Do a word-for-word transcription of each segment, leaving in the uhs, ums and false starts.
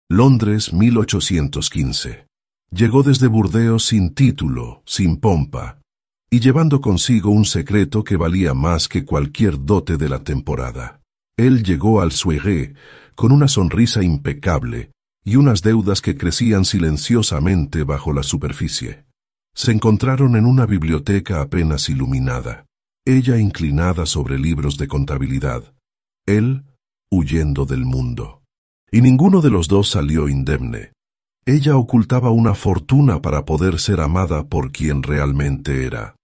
Londres, mil ochocientos quince. Llegó desde Burdeos sin título, sin pompa, y llevando consigo un secreto que valía más que cualquier dote de la temporada. Él llegó al Soirée con una sonrisa impecable y unas deudas que crecían silenciosamente bajo la superficie. Se encontraron en una biblioteca apenas iluminada, ella inclinada sobre libros de contabilidad, él huyendo del mundo. Y ninguno de los dos salió indemne. Ella ocultaba una fortuna para poder ser amada por quien realmente era.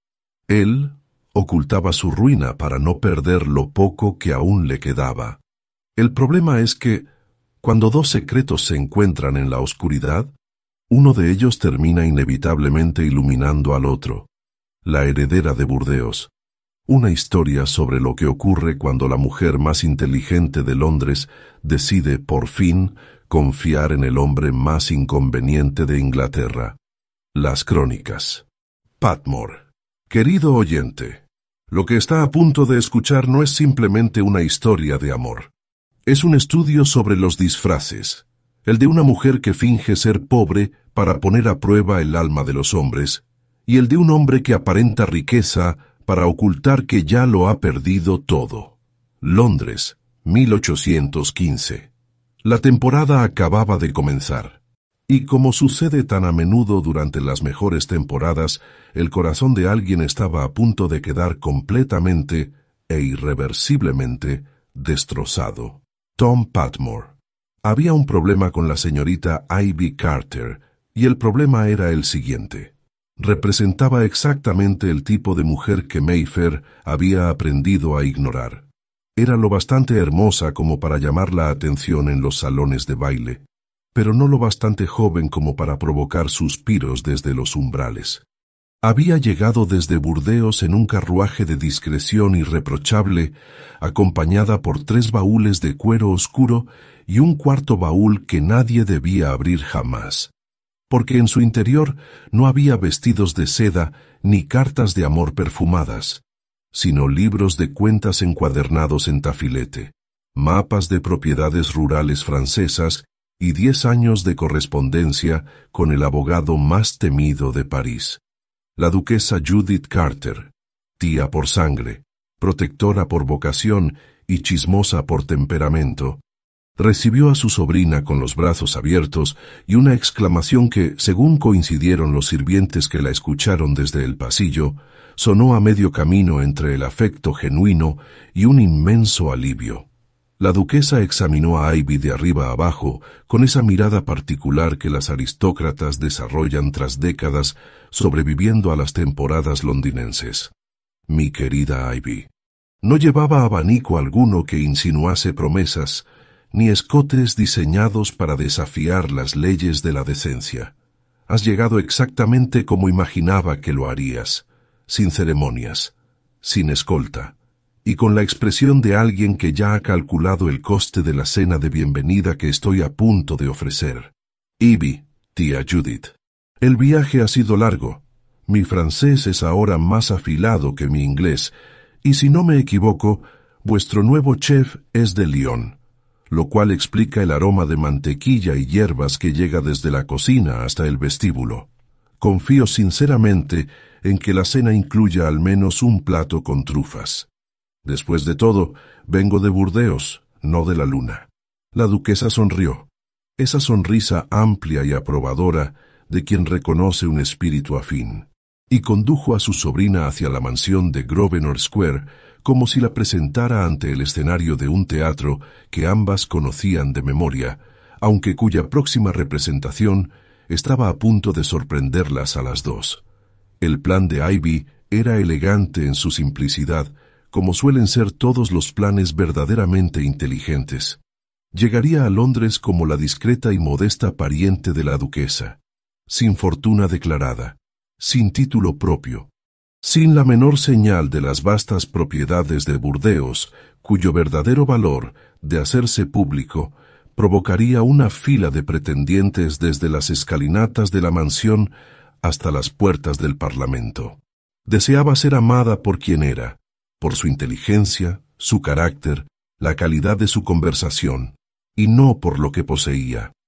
Él ocultaba su ruina para no perder lo poco que aún le quedaba. El problema es que, cuando dos secretos se encuentran en la oscuridad, uno de ellos termina inevitablemente iluminando al otro. La heredera de Burdeos. Una historia sobre lo que ocurre cuando la mujer más inteligente de Londres decide, por fin, confiar en el hombre más inconveniente de Inglaterra. Las crónicas. Patmore. Querido oyente, lo que está a punto de escuchar no es simplemente una historia de amor. Es un estudio sobre los disfraces, el de una mujer que finge ser pobre para poner a prueba el alma de los hombres, y el de un hombre que aparenta riqueza para ocultar que ya lo ha perdido todo. Londres, mil ochocientos quince. La temporada acababa de comenzar. Y como sucede tan a menudo durante las mejores temporadas, el corazón de alguien estaba a punto de quedar completamente e irreversiblemente destrozado. Tom Patmore. Había un problema con la señorita Ivy Carter, y el problema era el siguiente. Representaba exactamente el tipo de mujer que Mayfair había aprendido a ignorar. Era lo bastante hermosa como para llamar la atención en los salones de baile, pero no lo bastante joven como para provocar suspiros desde los umbrales. Había llegado desde Burdeos en un carruaje de discreción irreprochable, acompañada por tres baúles de cuero oscuro y un cuarto baúl que nadie debía abrir jamás, porque en su interior no había vestidos de seda ni cartas de amor perfumadas, sino libros de cuentas encuadernados en tafilete, mapas de propiedades rurales francesas y diez años de correspondencia con el abogado más temido de París. La duquesa Judith Carter, tía por sangre, protectora por vocación y chismosa por temperamento, recibió a su sobrina con los brazos abiertos y una exclamación que, según coincidieron los sirvientes que la escucharon desde el pasillo, sonó a medio camino entre el afecto genuino y un inmenso alivio. La duquesa examinó a Ivy de arriba a abajo con esa mirada particular que las aristócratas desarrollan tras décadas sobreviviendo a las temporadas londinenses. Mi querida Ivy. No llevaba abanico alguno que insinuase promesas, ni escotes diseñados para desafiar las leyes de la decencia. Has llegado exactamente como imaginaba que lo harías, sin ceremonias, sin escolta, y con la expresión de alguien que ya ha calculado el coste de la cena de bienvenida que estoy a punto de ofrecer. Ivy, tía Judith. El viaje ha sido largo. Mi francés es ahora más afilado que mi inglés, y si no me equivoco, vuestro nuevo chef es de Lyon, lo cual explica el aroma de mantequilla y hierbas que llega desde la cocina hasta el vestíbulo. Confío sinceramente en que la cena incluya al menos un plato con trufas. Después de todo, vengo de Burdeos, no de la luna. La duquesa sonrió, esa sonrisa amplia y aprobadora de quien reconoce un espíritu afín, y condujo a su sobrina hacia la mansión de Grosvenor Square como si la presentara ante el escenario de un teatro que ambas conocían de memoria, aunque cuya próxima representación estaba a punto de sorprenderlas a las dos. El plan de Ivy era elegante en su simplicidad, como suelen ser todos los planes verdaderamente inteligentes. Llegaría a Londres como la discreta y modesta pariente de la duquesa, sin fortuna declarada, sin título propio, sin la menor señal de las vastas propiedades de Burdeos, cuyo verdadero valor, de hacerse público, provocaría una fila de pretendientes desde las escalinatas de la mansión hasta las puertas del Parlamento. Deseaba ser amada por quien era, por su inteligencia, su carácter, la calidad de su conversación, y no por lo que poseía.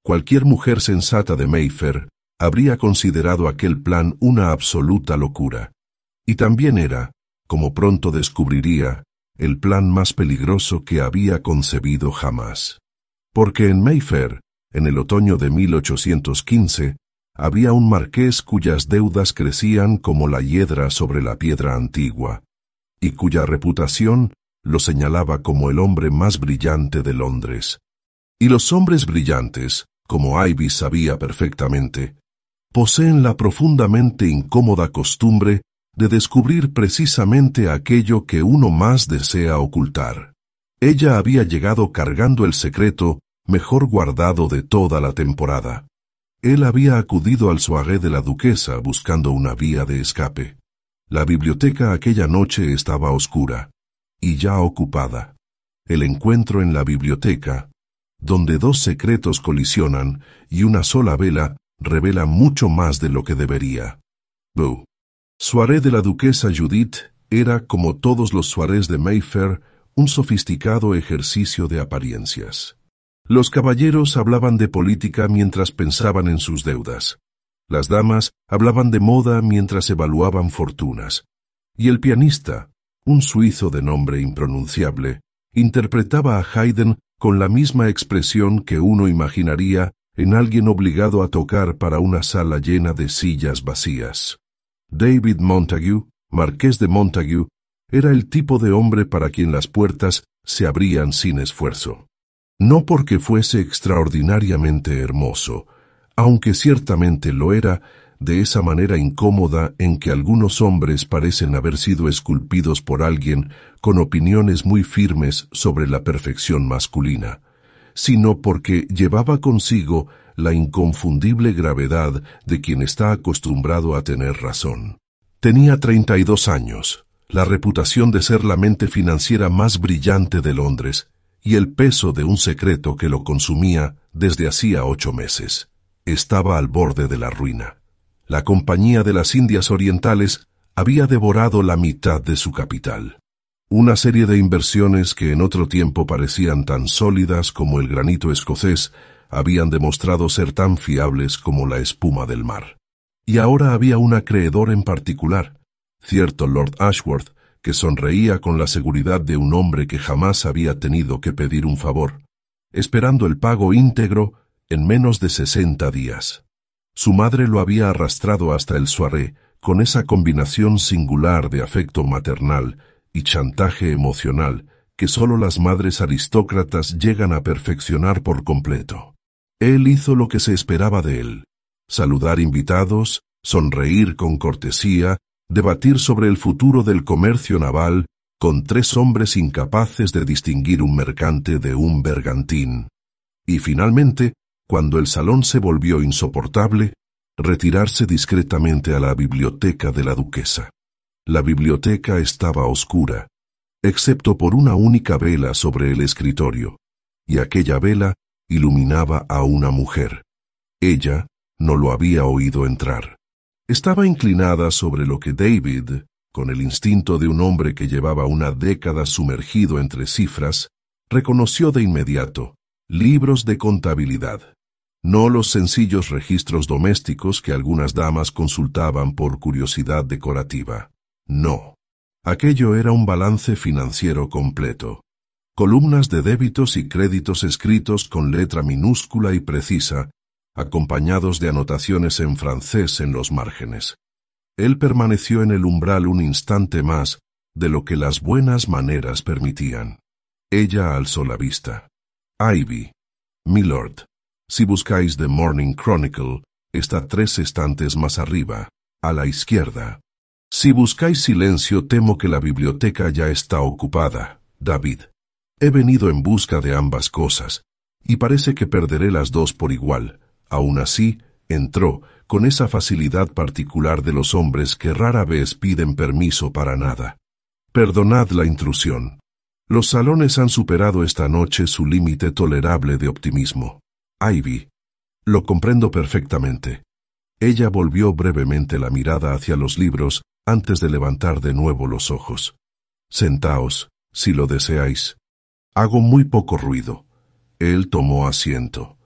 cualquier mujer sensata de Mayfair habría considerado aquel plan una absoluta locura. Y también era, como pronto descubriría, el plan más peligroso que había concebido jamás. Porque en Mayfair, en el otoño de mil ochocientos quince, había un marqués cuyas deudas crecían como la hiedra sobre la piedra antigua, y cuya reputación lo señalaba como el hombre más brillante de Londres. Y los hombres brillantes, como Ivy sabía perfectamente, poseen la profundamente incómoda costumbre de descubrir precisamente aquello que uno más desea ocultar. Ella había llegado cargando el secreto mejor guardado de toda la temporada. Él había acudido al soirée de la duquesa buscando una vía de escape. La biblioteca aquella noche estaba oscura, y ya ocupada. El encuentro en la biblioteca, donde dos secretos colisionan y una sola vela revela mucho más de lo que debería. Boo. Soirée de la duquesa Judith era, como todos los soirées de Mayfair, un sofisticado ejercicio de apariencias. Los caballeros hablaban de política mientras pensaban en sus deudas. Las damas hablaban de moda mientras evaluaban fortunas. Y el pianista, un suizo de nombre impronunciable, interpretaba a Haydn con la misma expresión que uno imaginaría en alguien obligado a tocar para una sala llena de sillas vacías. David Montague, marqués de Montague, era el tipo de hombre para quien las puertas se abrían sin esfuerzo. No porque fuese extraordinariamente hermoso, aunque ciertamente lo era, de esa manera incómoda en que algunos hombres parecen haber sido esculpidos por alguien con opiniones muy firmes sobre la perfección masculina, sino porque llevaba consigo la inconfundible gravedad de quien está acostumbrado a tener razón. Tenía treinta y dos años, la reputación de ser la mente financiera más brillante de Londres, y el peso de un secreto que lo consumía desde hacía ocho meses. Estaba al borde de la ruina. La Compañía de las Indias Orientales había devorado la mitad de su capital. Una serie de inversiones que en otro tiempo parecían tan sólidas como el granito escocés habían demostrado ser tan fiables como la espuma del mar. Y ahora había un acreedor en particular, cierto Lord Ashworth, que sonreía con la seguridad de un hombre que jamás había tenido que pedir un favor, esperando el pago íntegro en menos de sesenta días. Su madre lo había arrastrado hasta el soirée con esa combinación singular de afecto maternal y chantaje emocional que sólo las madres aristócratas llegan a perfeccionar por completo. Él hizo lo que se esperaba de él: saludar invitados, sonreír con cortesía, debatir sobre el futuro del comercio naval con tres hombres incapaces de distinguir un mercante de un bergantín. Y finalmente, cuando el salón se volvió insoportable, retirarse discretamente a la biblioteca de la duquesa. La biblioteca estaba oscura, excepto por una única vela sobre el escritorio, y aquella vela iluminaba a una mujer. Ella no lo había oído entrar. Estaba inclinada sobre lo que David, con el instinto de un hombre que llevaba una década sumergido entre cifras, reconoció de inmediato: libros de contabilidad. No los sencillos registros domésticos que algunas damas consultaban por curiosidad decorativa. No. Aquello era un balance financiero completo. Columnas de débitos y créditos escritos con letra minúscula y precisa, acompañados de anotaciones en francés en los márgenes. Él permaneció en el umbral un instante más de lo que las buenas maneras permitían. Ella alzó la vista. Ivy, milord, si buscáis The Morning Chronicle, está tres estantes más arriba, a la izquierda. Si buscáis silencio, temo que la biblioteca ya está ocupada, David. He venido en busca de ambas cosas, y parece que perderé las dos por igual. Aún así, entró, con esa facilidad particular de los hombres que rara vez piden permiso para nada. Perdonad la intrusión. Los salones han superado esta noche su límite tolerable de optimismo. Ivy, lo comprendo perfectamente. Ella volvió brevemente la mirada hacia los libros antes de levantar de nuevo los ojos. Sentaos, si lo deseáis. Hago muy poco ruido. Él tomó asiento.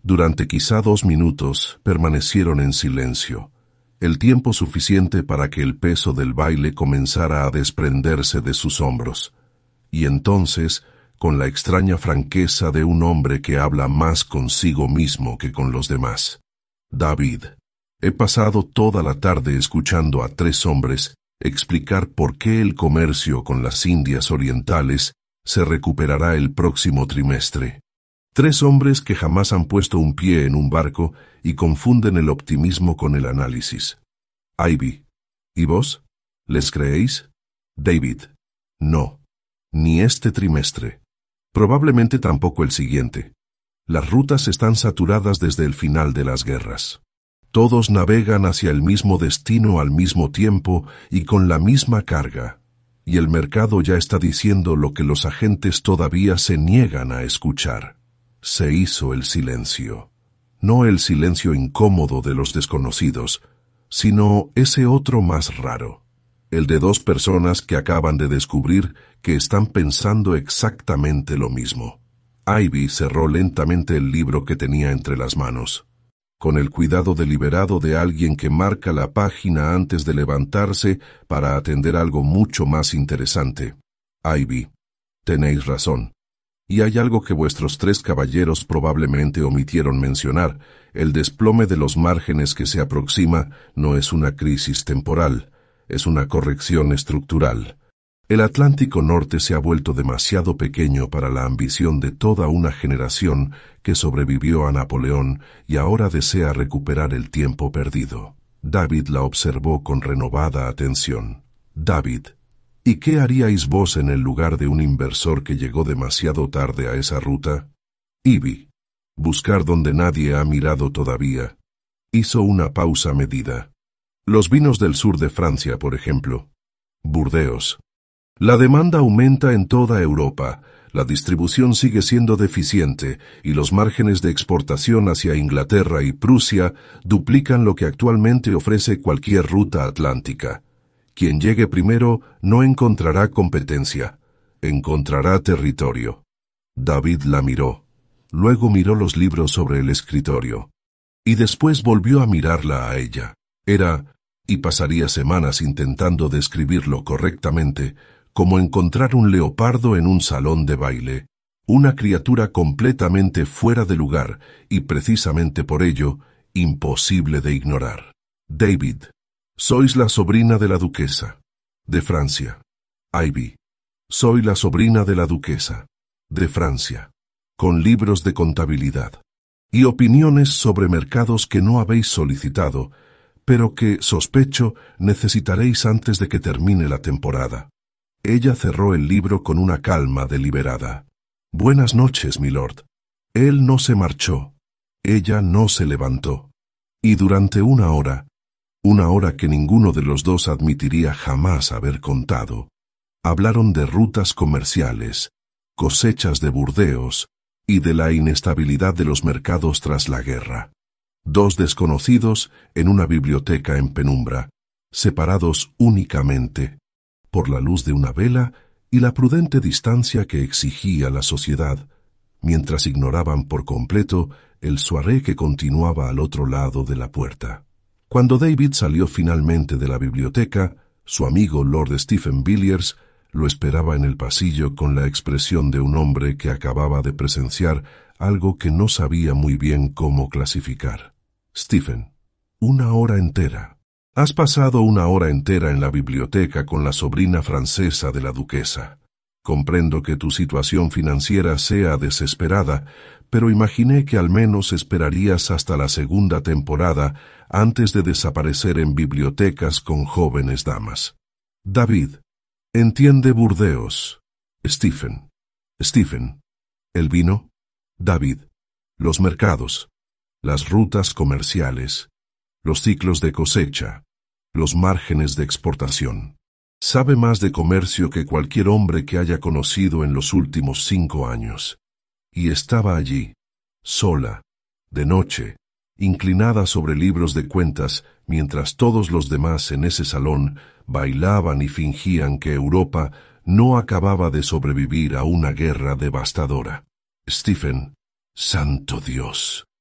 Durante quizá dos minutos permanecieron en silencio, el tiempo suficiente para que el peso del baile comenzara a desprenderse de sus hombros. Y entonces, con la extraña franqueza de un hombre que habla más consigo mismo que con los demás: David, he pasado toda la tarde escuchando a tres hombres explicar por qué el comercio con las Indias Orientales se recuperará el próximo trimestre. Tres hombres que jamás han puesto un pie en un barco y confunden el optimismo con el análisis. Ivy, ¿y vos? ¿Les creéis? David, no. Ni este trimestre. Probablemente tampoco el siguiente. Las rutas están saturadas desde el final de las guerras. Todos navegan hacia el mismo destino al mismo tiempo y con la misma carga. Y el mercado ya está diciendo lo que los agentes todavía se niegan a escuchar. Se hizo el silencio. No el silencio incómodo de los desconocidos, sino ese otro más raro. El de dos personas que acaban de descubrir que están pensando exactamente lo mismo. Ivy cerró lentamente el libro que tenía entre las manos. Con el cuidado deliberado de alguien que marca la página antes de levantarse para atender algo mucho más interesante. Ivy, tenéis razón. Y hay algo que vuestros tres caballeros probablemente omitieron mencionar: el desplome de los márgenes que se aproxima no es una crisis temporal, es una corrección estructural. El Atlántico Norte se ha vuelto demasiado pequeño para la ambición de toda una generación que sobrevivió a Napoleón y ahora desea recuperar el tiempo perdido. David la observó con renovada atención. David, ¿y qué haríais vos en el lugar de un inversor que llegó demasiado tarde a esa ruta? Ivy, buscar donde nadie ha mirado todavía. Hizo una pausa medida. Los vinos del sur de Francia, por ejemplo. Burdeos. La demanda aumenta en toda Europa, la distribución sigue siendo deficiente y los márgenes de exportación hacia Inglaterra y Prusia duplican lo que actualmente ofrece cualquier ruta atlántica. Quien llegue primero no encontrará competencia, encontrará territorio. David la miró, luego miró los libros sobre el escritorio, y después volvió a mirarla a ella. Era, y pasaría semanas intentando describirlo correctamente, como encontrar un leopardo en un salón de baile, una criatura completamente fuera de lugar y precisamente por ello, imposible de ignorar. David, sois la sobrina de la duquesa de Francia. Ivy, soy la sobrina de la duquesa de Francia, con libros de contabilidad y opiniones sobre mercados que no habéis solicitado, pero que, sospecho, necesitaréis antes de que termine la temporada. Ella cerró el libro con una calma deliberada. Buenas noches, milord. Él no se marchó. Ella no se levantó. Y durante una hora, una hora que ninguno de los dos admitiría jamás haber contado, hablaron de rutas comerciales, cosechas de Burdeos y de la inestabilidad de los mercados tras la guerra. Dos desconocidos en una biblioteca en penumbra, separados únicamente por la luz de una vela y la prudente distancia que exigía la sociedad, mientras ignoraban por completo el soirée que continuaba al otro lado de la puerta. Cuando David salió finalmente de la biblioteca, su amigo Lord Stephen Villiers lo esperaba en el pasillo con la expresión de un hombre que acababa de presenciar algo que no sabía muy bien cómo clasificar. Stephen, una hora entera. Has pasado una hora entera en la biblioteca con la sobrina francesa de la duquesa. Comprendo que tu situación financiera sea desesperada, pero imaginé que al menos esperarías hasta la segunda temporada antes de desaparecer en bibliotecas con jóvenes damas. David, entiende Burdeos. Stephen. Stephen. ¿El vino? David. Los mercados. Las rutas comerciales. Los ciclos de cosecha. Los márgenes de exportación. Sabe más de comercio que cualquier hombre que haya conocido en los últimos cinco años. Y estaba allí, sola, de noche, inclinada sobre libros de cuentas, mientras todos los demás en ese salón bailaban y fingían que Europa no acababa de sobrevivir a una guerra devastadora. Stephen, santo Dios.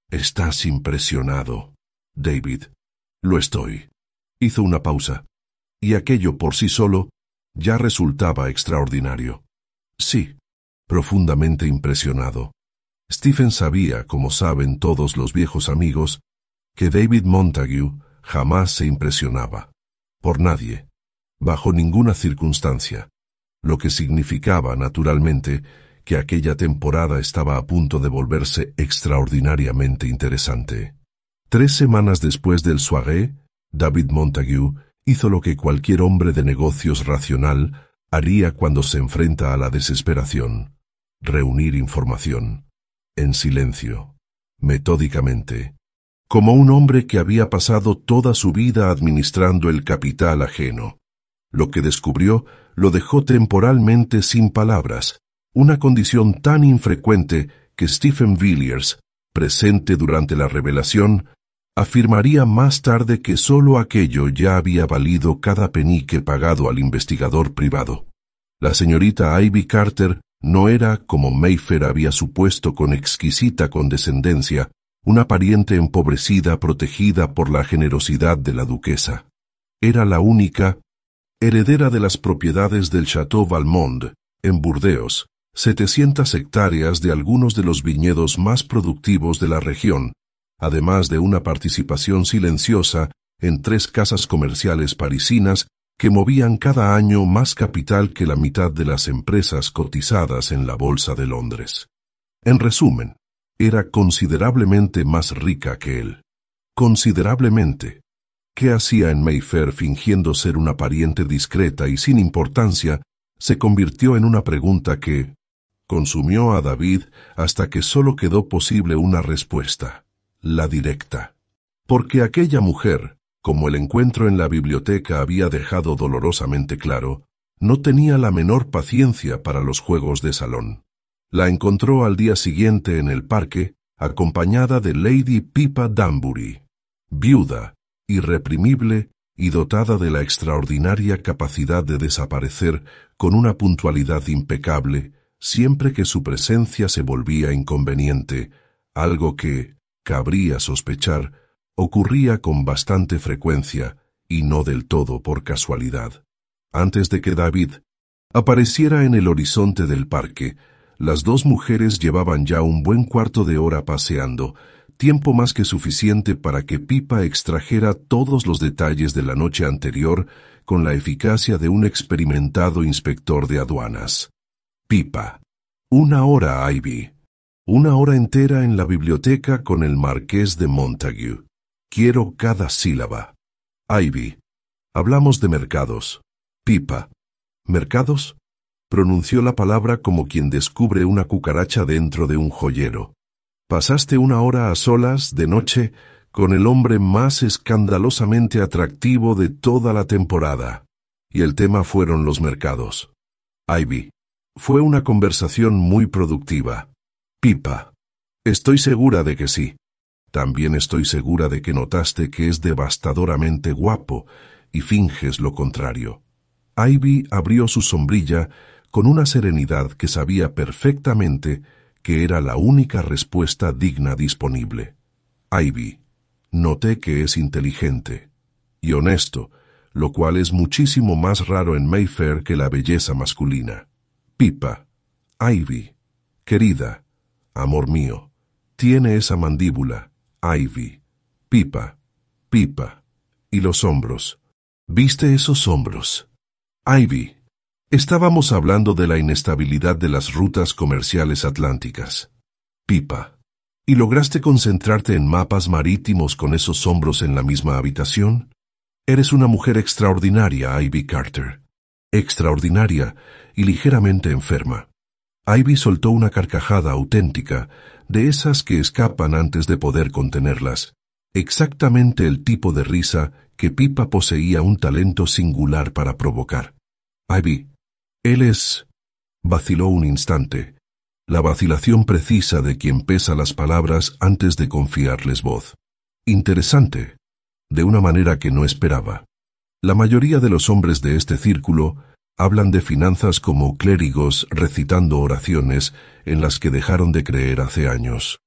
Estás impresionado, David. Lo estoy. Hizo una pausa, y aquello por sí solo ya resultaba extraordinario. Sí, profundamente impresionado. Stephen sabía, como saben todos los viejos amigos, que David Montague jamás se impresionaba. Por nadie. Bajo ninguna circunstancia. Lo que significaba, naturalmente, que aquella temporada estaba a punto de volverse extraordinariamente interesante. Tres semanas después del soirée, David Montague hizo lo que cualquier hombre de negocios racional haría cuando se enfrenta a la desesperación: reunir información. En silencio, metódicamente, como un hombre que había pasado toda su vida administrando el capital ajeno. Lo que descubrió lo dejó temporalmente sin palabras, una condición tan infrecuente que Stephen Villiers, presente durante la revelación, afirmaría más tarde que sólo aquello ya había valido cada penique pagado al investigador privado. La señorita Ivy Carter no era, como Mayfair había supuesto con exquisita condescendencia, una pariente empobrecida protegida por la generosidad de la duquesa. Era la única heredera de las propiedades del Château Valmont, en Burdeos, setecientas hectáreas de algunos de los viñedos más productivos de la región, además de una participación silenciosa en tres casas comerciales parisinas que movían cada año más capital que la mitad de las empresas cotizadas en la Bolsa de Londres. En resumen, era considerablemente más rica que él. Considerablemente. ¿Qué hacía en Mayfair fingiendo ser una pariente discreta y sin importancia? Se convirtió en una pregunta que consumió a David hasta que solo quedó posible una respuesta, la directa. Porque aquella mujer, como el encuentro en la biblioteca había dejado dolorosamente claro, no tenía la menor paciencia para los juegos de salón. La encontró al día siguiente en el parque, acompañada de Lady Pippa Danbury, viuda, irreprimible y dotada de la extraordinaria capacidad de desaparecer con una puntualidad impecable siempre que su presencia se volvía inconveniente, algo que, cabría sospechar, ocurría con bastante frecuencia y no del todo por casualidad. Antes de que David apareciera en el horizonte del parque, las dos mujeres llevaban ya un buen cuarto de hora paseando, tiempo más que suficiente para que Pippa extrajera todos los detalles de la noche anterior con la eficacia de un experimentado inspector de aduanas. Pippa. Una hora, Ivy. Una hora entera en la biblioteca con el marqués de Montague. Quiero cada sílaba. Ivy. Hablamos de mercados. Pippa. ¿Mercados? Pronunció la palabra como quien descubre una cucaracha dentro de un joyero. Pasaste una hora a solas, de noche, con el hombre más escandalosamente atractivo de toda la temporada. Y el tema fueron los mercados. Ivy. Fue una conversación muy productiva. Pippa. Estoy segura de que sí. También estoy segura de que notaste que es devastadoramente guapo y finges lo contrario. Ivy abrió su sombrilla con una serenidad que sabía perfectamente que era la única respuesta digna disponible. Ivy, noté que es inteligente y honesto, lo cual es muchísimo más raro en Mayfair que la belleza masculina. Pippa, Ivy, querida, amor mío, tiene esa mandíbula, Ivy. Pippa, Pippa, y los hombros. ¿Viste esos hombros? Ivy. Estábamos hablando de la inestabilidad de las rutas comerciales atlánticas. Pippa. ¿Y lograste concentrarte en mapas marítimos con esos hombros en la misma habitación? Eres una mujer extraordinaria, Ivy Carter. Extraordinaria y ligeramente enferma. Ivy soltó una carcajada auténtica, de esas que escapan antes de poder contenerlas. Exactamente el tipo de risa que Pippa poseía un talento singular para provocar. Ivy. Él es... Vaciló un instante. La vacilación precisa de quien pesa las palabras antes de confiarles voz. Interesante. De una manera que no esperaba. La mayoría de los hombres de este círculo hablan de finanzas como clérigos recitando oraciones en las que dejaron de creer hace años.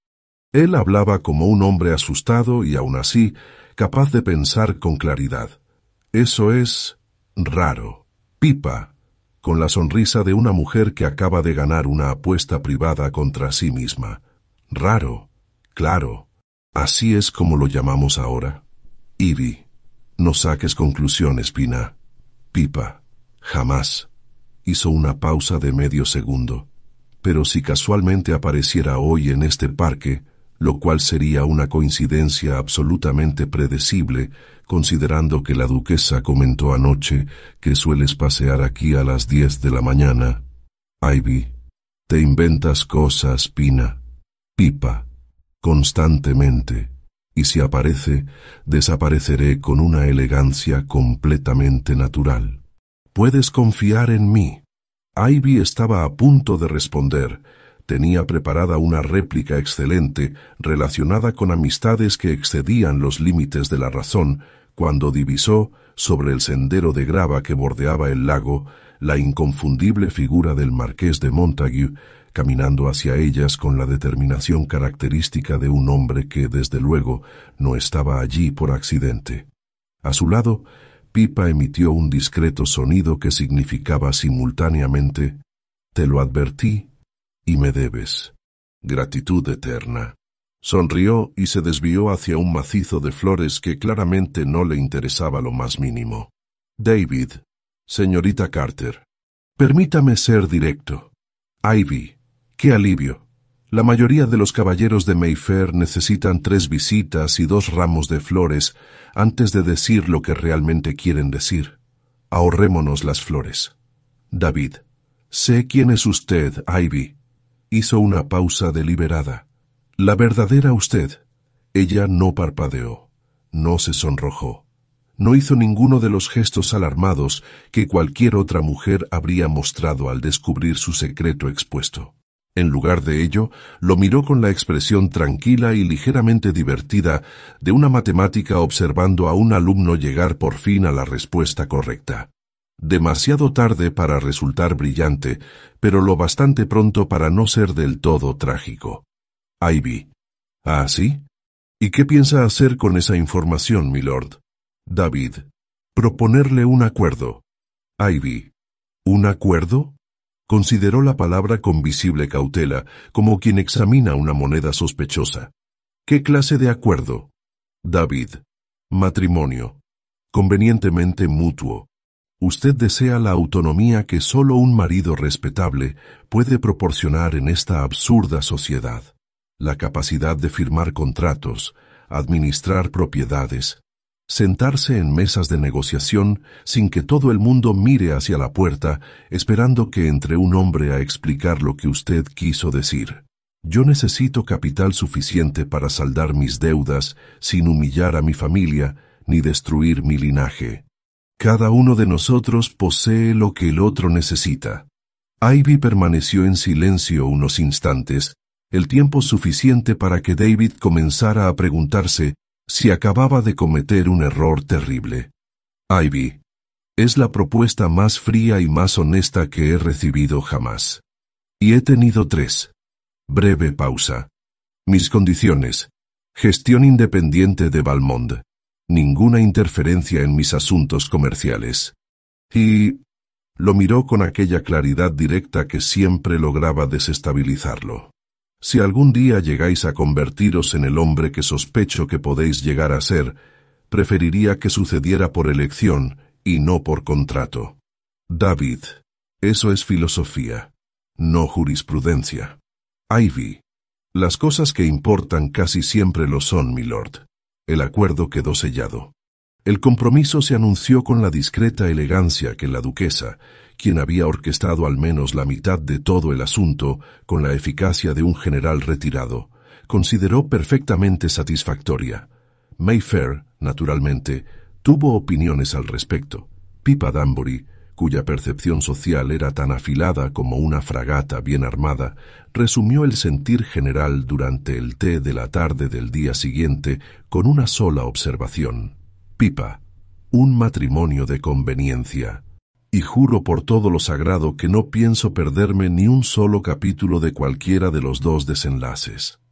Él hablaba como un hombre asustado y aún así capaz de pensar con claridad. Eso es raro. Pipa, con la sonrisa de una mujer que acaba de ganar una apuesta privada contra sí misma. Raro, claro. Así es como lo llamamos ahora. Ivy, no saques conclusiones, Pina. Pipa, jamás. Hizo una pausa de medio segundo. Pero si casualmente apareciera hoy en este parque, lo cual sería una coincidencia absolutamente predecible, considerando que la duquesa comentó anoche que sueles pasear aquí a las diez de la mañana. Ivy, te inventas cosas, Pina. Pipa, constantemente. Y si aparece, desapareceré con una elegancia completamente natural. Puedes confiar en mí. Ivy estaba a punto de responder. Tenía preparada una réplica excelente relacionada con amistades que excedían los límites de la razón, cuando divisó, sobre el sendero de grava que bordeaba el lago, la inconfundible figura del marqués de Montague, caminando hacia ellas con la determinación característica de un hombre que, desde luego, no estaba allí por accidente. A su lado, Pipa emitió un discreto sonido que significaba simultáneamente: «Te lo advertí y me debes. Gratitud eterna». Sonrió y se desvió hacia un macizo de flores que claramente no le interesaba lo más mínimo. «David, señorita Carter, permítame ser directo. Ivy, qué alivio. La mayoría de los caballeros de Mayfair necesitan tres visitas y dos ramos de flores antes de decir lo que realmente quieren decir. Ahorrémonos las flores. David, sé quién es usted, Ivy». Hizo una pausa deliberada. La verdadera usted. Ella no parpadeó, no se sonrojó. No hizo ninguno de los gestos alarmados que cualquier otra mujer habría mostrado al descubrir su secreto expuesto. En lugar de ello, lo miró con la expresión tranquila y ligeramente divertida de una matemática observando a un alumno llegar por fin a la respuesta correcta. Demasiado tarde para resultar brillante, pero lo bastante pronto para no ser del todo trágico. Ivy. ¿Ah, sí? ¿Y qué piensa hacer con esa información, milord? David. Proponerle un acuerdo. Ivy. ¿Un acuerdo? Consideró la palabra con visible cautela, como quien examina una moneda sospechosa. ¿Qué clase de acuerdo? David. Matrimonio. Convenientemente mutuo. Usted desea la autonomía que solo un marido respetable puede proporcionar en esta absurda sociedad. La capacidad de firmar contratos, administrar propiedades, sentarse en mesas de negociación sin que todo el mundo mire hacia la puerta, esperando que entre un hombre a explicar lo que usted quiso decir. Yo necesito capital suficiente para saldar mis deudas sin humillar a mi familia ni destruir mi linaje. Cada uno de nosotros posee lo que el otro necesita. Ivy permaneció en silencio unos instantes, el tiempo suficiente para que David comenzara a preguntarse si acababa de cometer un error terrible. Ivy, es la propuesta más fría y más honesta que he recibido jamás. Y he tenido tres. Breve pausa. Mis condiciones. Gestión independiente de Valmont. Ninguna interferencia en mis asuntos comerciales. Y... lo miró con aquella claridad directa que siempre lograba desestabilizarlo. Si algún día llegáis a convertiros en el hombre que sospecho que podéis llegar a ser, preferiría que sucediera por elección y no por contrato. David, eso es filosofía, no jurisprudencia. Ivy, las cosas que importan casi siempre lo son, milord. El acuerdo quedó sellado. El compromiso se anunció con la discreta elegancia que la duquesa, quien había orquestado al menos la mitad de todo el asunto con la eficacia de un general retirado, consideró perfectamente satisfactoria. Mayfair, naturalmente, tuvo opiniones al respecto. Pipa Danbury, cuya percepción social era tan afilada como una fragata bien armada, resumió el sentir general durante el té de la tarde del día siguiente con una sola observación. Pipa, un matrimonio de conveniencia. Y juro por todo lo sagrado que no pienso perderme ni un solo capítulo de cualquiera de los dos desenlaces.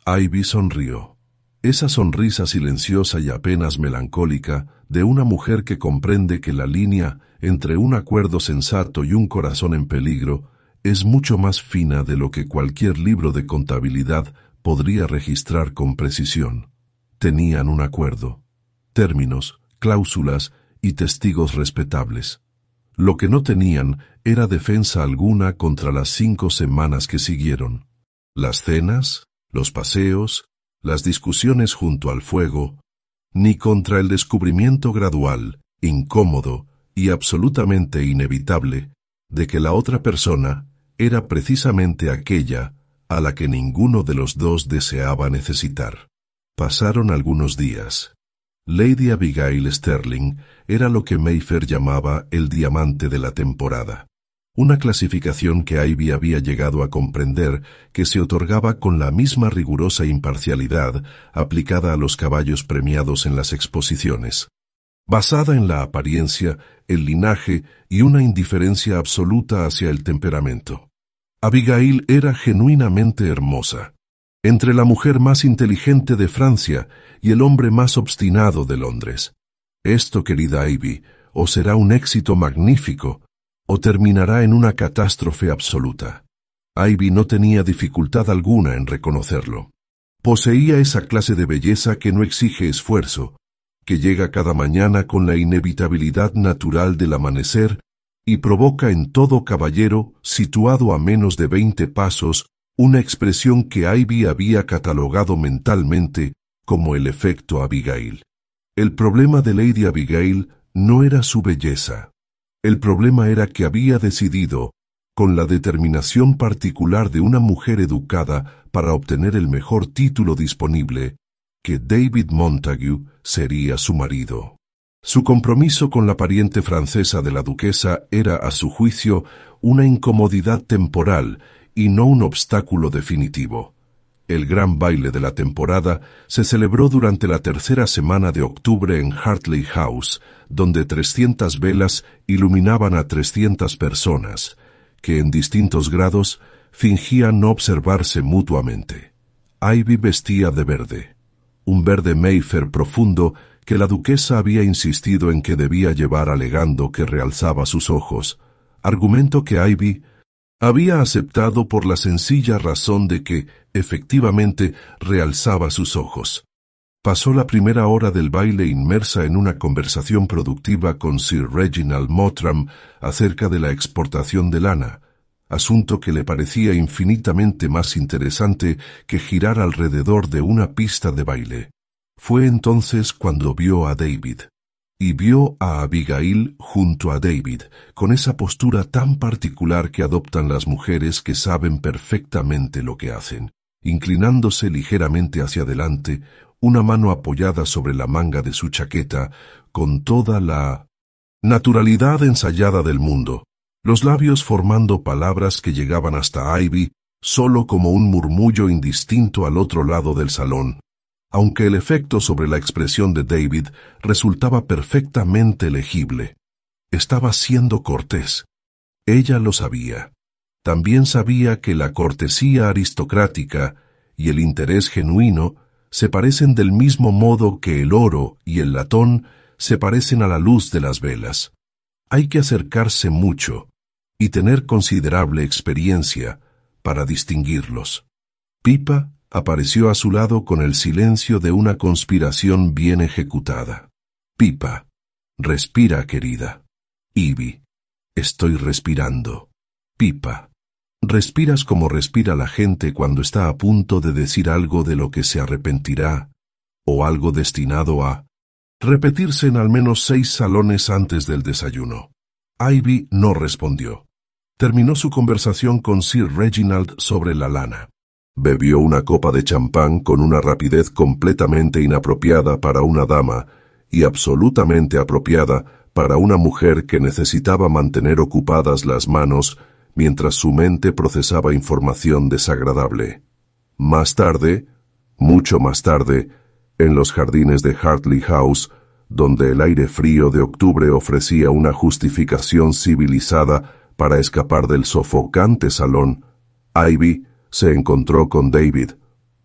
Ivy sonrió. Esa sonrisa silenciosa y apenas melancólica de una mujer que comprende que la línea entre un acuerdo sensato y un corazón en peligro es mucho más fina de lo que cualquier libro de contabilidad podría registrar con precisión. Tenían un acuerdo, términos, cláusulas y testigos respetables. Lo que no tenían era defensa alguna contra las cinco semanas que siguieron. Las cenas, los paseos, las discusiones junto al fuego, ni contra el descubrimiento gradual, incómodo y absolutamente inevitable de que la otra persona era precisamente aquella a la que ninguno de los dos deseaba necesitar. Pasaron algunos días. Lady Abigail Sterling era lo que Mayfair llamaba el diamante de la temporada, una clasificación que Ivy había llegado a comprender que se otorgaba con la misma rigurosa imparcialidad aplicada a los caballos premiados en las exposiciones, basada en la apariencia, el linaje y una indiferencia absoluta hacia el temperamento. Abigail era genuinamente hermosa, entre la mujer más inteligente de Francia y el hombre más obstinado de Londres. Esto, querida Ivy, o será un éxito magnífico, o terminará en una catástrofe absoluta. Ivy no tenía dificultad alguna en reconocerlo. Poseía esa clase de belleza que no exige esfuerzo, que llega cada mañana con la inevitabilidad natural del amanecer y provoca en todo caballero, situado a menos de veinte pasos, una expresión que Ivy había catalogado mentalmente como el efecto Abigail. El problema de Lady Abigail no era su belleza. El problema era que había decidido, con la determinación particular de una mujer educada para obtener el mejor título disponible, que David Montague sería su marido. Su compromiso con la pariente francesa de la duquesa era, a su juicio, una incomodidad temporal y no un obstáculo definitivo. El gran baile de la temporada se celebró durante la tercera semana de octubre en Hartley House, donde trescientas velas iluminaban a trescientas personas, que en distintos grados fingían no observarse mutuamente. Ivy vestía de verde, un verde Mayfair profundo que la duquesa había insistido en que debía llevar alegando que realzaba sus ojos, argumento que Ivy había aceptado por la sencilla razón de que, efectivamente, realzaba sus ojos. Pasó la primera hora del baile inmersa en una conversación productiva con Sir Reginald Mottram acerca de la exportación de lana, asunto que le parecía infinitamente más interesante que girar alrededor de una pista de baile. Fue entonces cuando vio a David. Y vio a Abigail junto a David, con esa postura tan particular que adoptan las mujeres que saben perfectamente lo que hacen, inclinándose ligeramente hacia adelante, una mano apoyada sobre la manga de su chaqueta, con toda la naturalidad ensayada del mundo, los labios formando palabras que llegaban hasta Ivy, solo como un murmullo indistinto al otro lado del salón. Aunque el efecto sobre la expresión de David resultaba perfectamente legible. Estaba siendo cortés. Ella lo sabía. También sabía que la cortesía aristocrática y el interés genuino se parecen del mismo modo que el oro y el latón se parecen a la luz de las velas. Hay que acercarse mucho y tener considerable experiencia para distinguirlos. Pipa apareció a su lado con el silencio de una conspiración bien ejecutada. Pipa, respira, querida. Ivy, estoy respirando. Pipa, respiras como respira la gente cuando está a punto de decir algo de lo que se arrepentirá, o algo destinado a repetirse en al menos seis salones antes del desayuno. Ivy no respondió. Terminó su conversación con Sir Reginald sobre la lana. Bebió una copa de champán con una rapidez completamente inapropiada para una dama y absolutamente apropiada para una mujer que necesitaba mantener ocupadas las manos mientras su mente procesaba información desagradable. Más tarde, mucho más tarde, en los jardines de Hartley House, donde el aire frío de octubre ofrecía una justificación civilizada para escapar del sofocante salón, Ivy se encontró con David,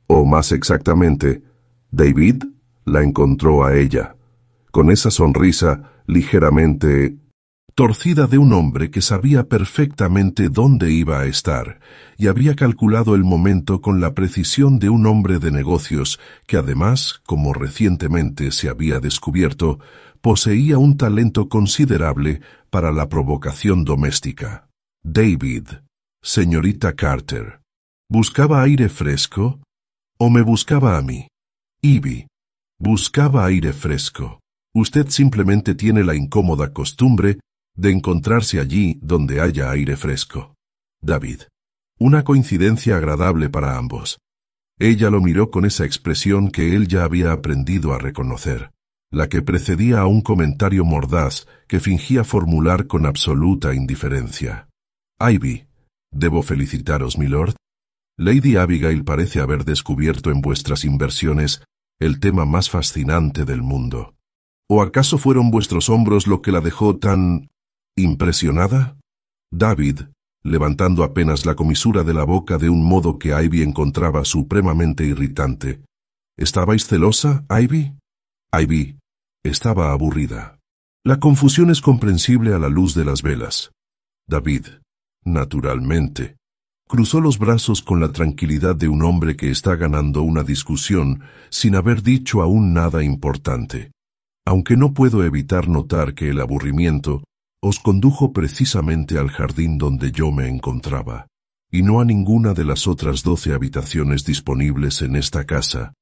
O más exactamente, David la encontró a ella, con esa sonrisa ligeramente torcida de un hombre que sabía perfectamente dónde iba a estar y había calculado el momento con la precisión de un hombre de negocios que además, como recientemente se había descubierto, poseía un talento considerable para la provocación doméstica. David, señorita Carter, ¿buscaba aire fresco o me buscaba a mí? Ivy, buscaba aire fresco. Usted simplemente tiene la incómoda costumbre de encontrarse allí donde haya aire fresco. David. Una coincidencia agradable para ambos. Ella lo miró con esa expresión que él ya había aprendido a reconocer, la que precedía a un comentario mordaz que fingía formular con absoluta indiferencia. Ivy, ¿debo felicitaros, milord? Lady Abigail parece haber descubierto en vuestras inversiones el tema más fascinante del mundo. ¿O acaso fueron vuestros hombros lo que la dejó tan impresionada? David, levantando apenas la comisura de la boca de un modo que Ivy encontraba supremamente irritante. ¿Estabais celosa, Ivy? Ivy estaba aburrida. La confusión es comprensible a la luz de las velas. David, naturalmente, cruzó los brazos con la tranquilidad de un hombre que está ganando una discusión sin haber dicho aún nada importante. Aunque no puedo evitar notar que el aburrimiento os condujo precisamente al jardín donde yo me encontraba, y no a ninguna de las otras doce habitaciones disponibles en esta casa.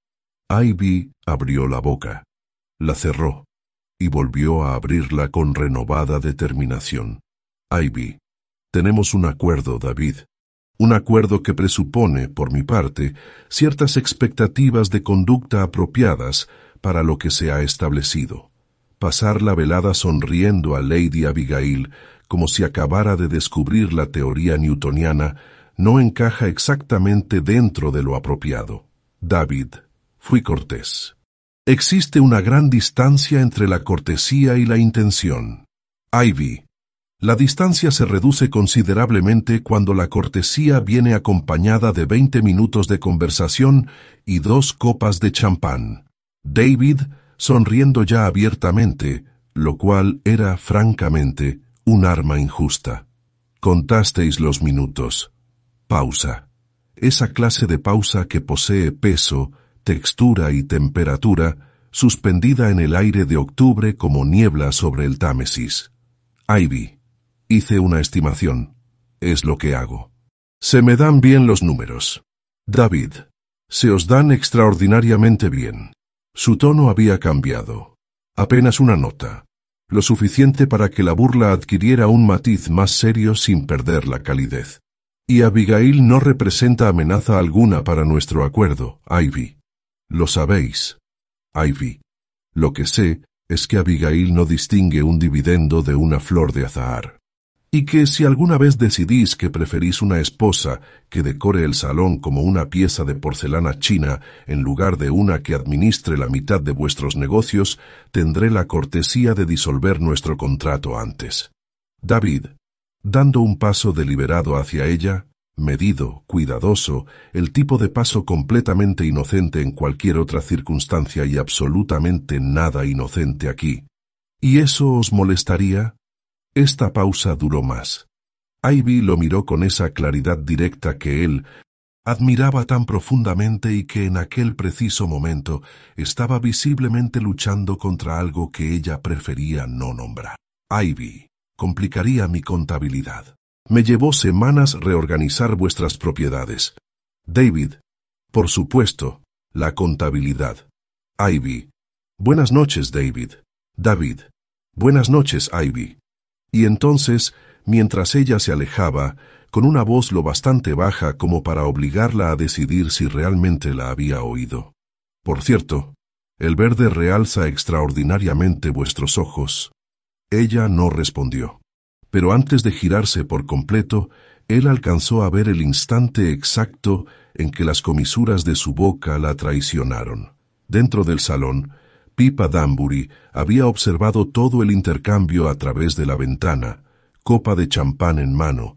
Ivy abrió la boca, la cerró, y volvió a abrirla con renovada determinación. Ivy, tenemos un acuerdo, David. Un acuerdo que presupone, por mi parte, ciertas expectativas de conducta apropiadas para lo que se ha establecido. Pasar la velada sonriendo a Lady Abigail como si acabara de descubrir la teoría newtoniana no encaja exactamente dentro de lo apropiado. David, fui cortés. Existe una gran distancia entre la cortesía y la intención. Ivy, la distancia se reduce considerablemente cuando la cortesía viene acompañada de veinte minutos de conversación y dos copas de champán. David, sonriendo ya abiertamente, lo cual era, francamente, un arma injusta. Contasteis los minutos. Pausa. Esa clase de pausa que posee peso, textura y temperatura, suspendida en el aire de octubre como niebla sobre el Támesis. Ivy, hice una estimación. Es lo que hago. Se me dan bien los números. David, se os dan extraordinariamente bien. Su tono había cambiado. Apenas una nota. Lo suficiente para que la burla adquiriera un matiz más serio sin perder la calidez. Y Abigail no representa amenaza alguna para nuestro acuerdo, Ivy. Lo sabéis. Ivy. Lo que sé es que Abigail no distingue un dividendo de una flor de azahar. Y que si alguna vez decidís que preferís una esposa que decore el salón como una pieza de porcelana china en lugar de una que administre la mitad de vuestros negocios, tendré la cortesía de disolver nuestro contrato antes. David, dando un paso deliberado hacia ella, medido, cuidadoso, el tipo de paso completamente inocente en cualquier otra circunstancia y absolutamente nada inocente aquí. ¿Y eso os molestaría? Esta pausa duró más. Ivy lo miró con esa claridad directa que él admiraba tan profundamente y que en aquel preciso momento estaba visiblemente luchando contra algo que ella prefería no nombrar. Ivy, complicaría mi contabilidad. Me llevó semanas reorganizar vuestras propiedades. David, por supuesto, la contabilidad. Ivy, buenas noches, David. David, buenas noches, Ivy. Y entonces, mientras ella se alejaba, con una voz lo bastante baja como para obligarla a decidir si realmente la había oído. Por cierto, el verde realza extraordinariamente vuestros ojos. Ella no respondió. Pero antes de girarse por completo, él alcanzó a ver el instante exacto en que las comisuras de su boca la traicionaron. Dentro del salón, Pippa Danbury había observado todo el intercambio a través de la ventana, copa de champán en mano,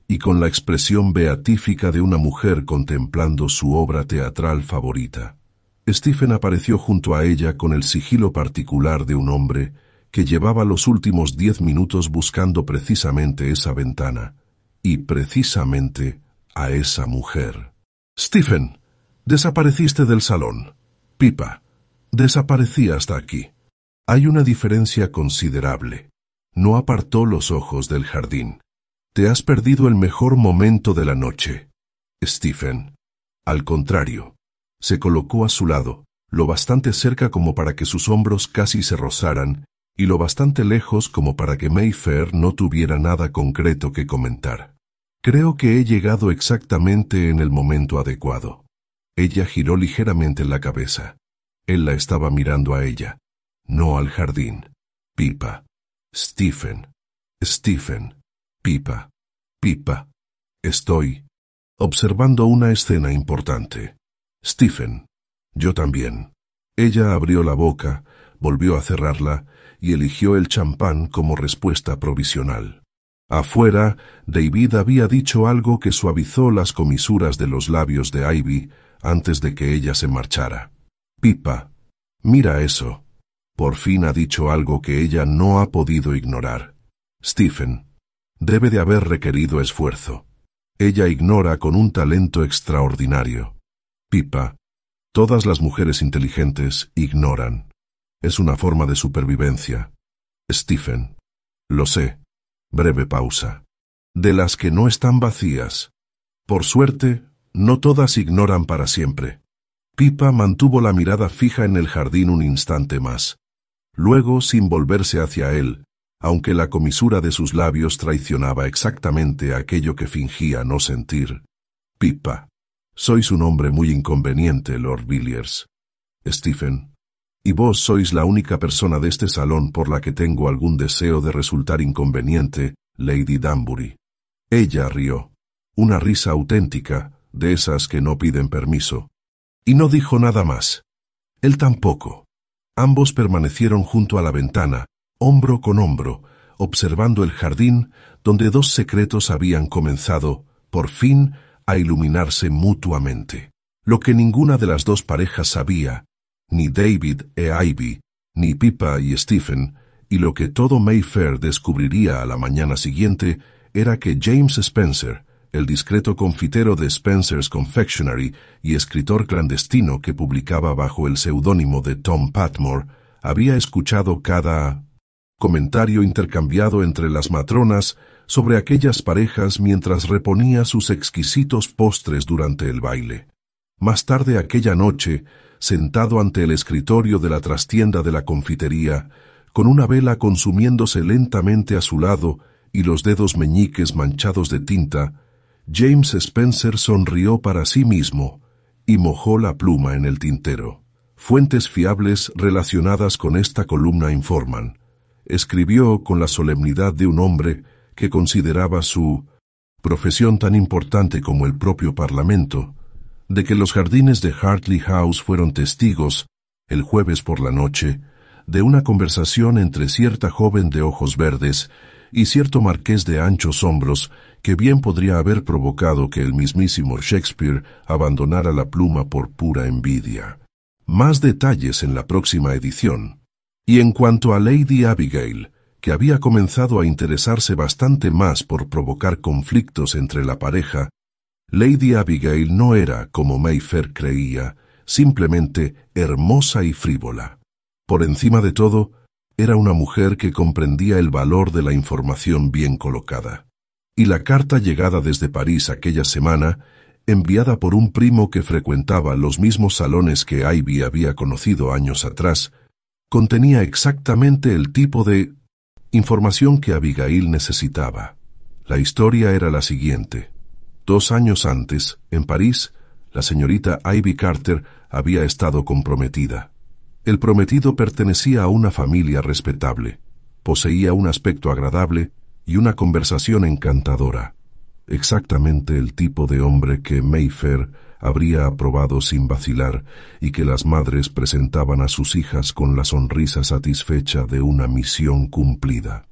y con la expresión beatífica de una mujer contemplando su obra teatral favorita. Stephen apareció junto a ella con el sigilo particular de un hombre que llevaba los últimos diez minutos buscando precisamente esa ventana, y precisamente a esa mujer. «Stephen, desapareciste del salón. Pippa, desaparecí hasta aquí». Hay una diferencia considerable. No apartó los ojos del jardín. «Te has perdido el mejor momento de la noche, Stephen». Al contrario, se colocó a su lado, lo bastante cerca como para que sus hombros casi se rozaran, y lo bastante lejos como para que Mayfair no tuviera nada concreto que comentar. «Creo que he llegado exactamente en el momento adecuado». Ella giró ligeramente la cabeza. Él la estaba mirando a ella, no al jardín. «Pippa, Stephen, Stephen, Pippa, Pippa, estoy observando una escena importante. Stephen, yo también». Ella abrió la boca, volvió a cerrarla y eligió el champán como respuesta provisional. Afuera, David había dicho algo que suavizó las comisuras de los labios de Ivy antes de que ella se marchara. «Pippa, mira eso». Por fin ha dicho algo que ella no ha podido ignorar. Stephen, debe de haber requerido esfuerzo. Ella ignora con un talento extraordinario. Pippa, todas las mujeres inteligentes ignoran. Es una forma de supervivencia. Stephen, lo sé. Breve pausa. De las que no están vacías. Por suerte, no todas ignoran para siempre. Pippa mantuvo la mirada fija en el jardín un instante más. Luego, sin volverse hacia él, aunque la comisura de sus labios traicionaba exactamente aquello que fingía no sentir. «Pippa, sois un hombre muy inconveniente, Lord Villiers. Stephen, y vos sois la única persona de este salón por la que tengo algún deseo de resultar inconveniente, Lady Danbury». Ella rió, una risa auténtica, de esas que no piden permiso, y no dijo nada más. Él tampoco. Ambos permanecieron junto a la ventana, hombro con hombro, observando el jardín donde dos secretos habían comenzado, por fin, a iluminarse mutuamente. Lo que ninguna de las dos parejas sabía, ni David e Ivy, ni Pippa y Stephen, y lo que todo Mayfair descubriría a la mañana siguiente, era que James Spencer, el discreto confitero de Spencer's Confectionery y escritor clandestino que publicaba bajo el seudónimo de Tom Patmore, había escuchado cada comentario intercambiado entre las matronas sobre aquellas parejas mientras reponía sus exquisitos postres durante el baile. Más tarde aquella noche, sentado ante el escritorio de la trastienda de la confitería, con una vela consumiéndose lentamente a su lado y los dedos meñiques manchados de tinta, James Spencer sonrió para sí mismo y mojó la pluma en el tintero. Fuentes fiables relacionadas con esta columna informan. Escribió con la solemnidad de un hombre que consideraba su profesión tan importante como el propio Parlamento, de que los jardines de Hartley House fueron testigos, el jueves por la noche, de una conversación entre cierta joven de ojos verdes y cierto marqués de anchos hombros que bien podría haber provocado que el mismísimo Shakespeare abandonara la pluma por pura envidia. Más detalles en la próxima edición. Y en cuanto a Lady Abigail, que había comenzado a interesarse bastante más por provocar conflictos entre la pareja, Lady Abigail no era, como Mayfair creía, simplemente hermosa y frívola. Por encima de todo, era una mujer que comprendía el valor de la información bien colocada. Y la carta llegada desde París aquella semana, enviada por un primo que frecuentaba los mismos salones que Ivy había conocido años atrás, contenía exactamente el tipo de información que Abigail necesitaba. La historia era la siguiente. Dos años antes, en París, la señorita Ivy Carter había estado comprometida. El prometido pertenecía a una familia respetable, poseía un aspecto agradable y una conversación encantadora. Exactamente el tipo de hombre que Mayfair habría aprobado sin vacilar y que las madres presentaban a sus hijas con la sonrisa satisfecha de una misión cumplida.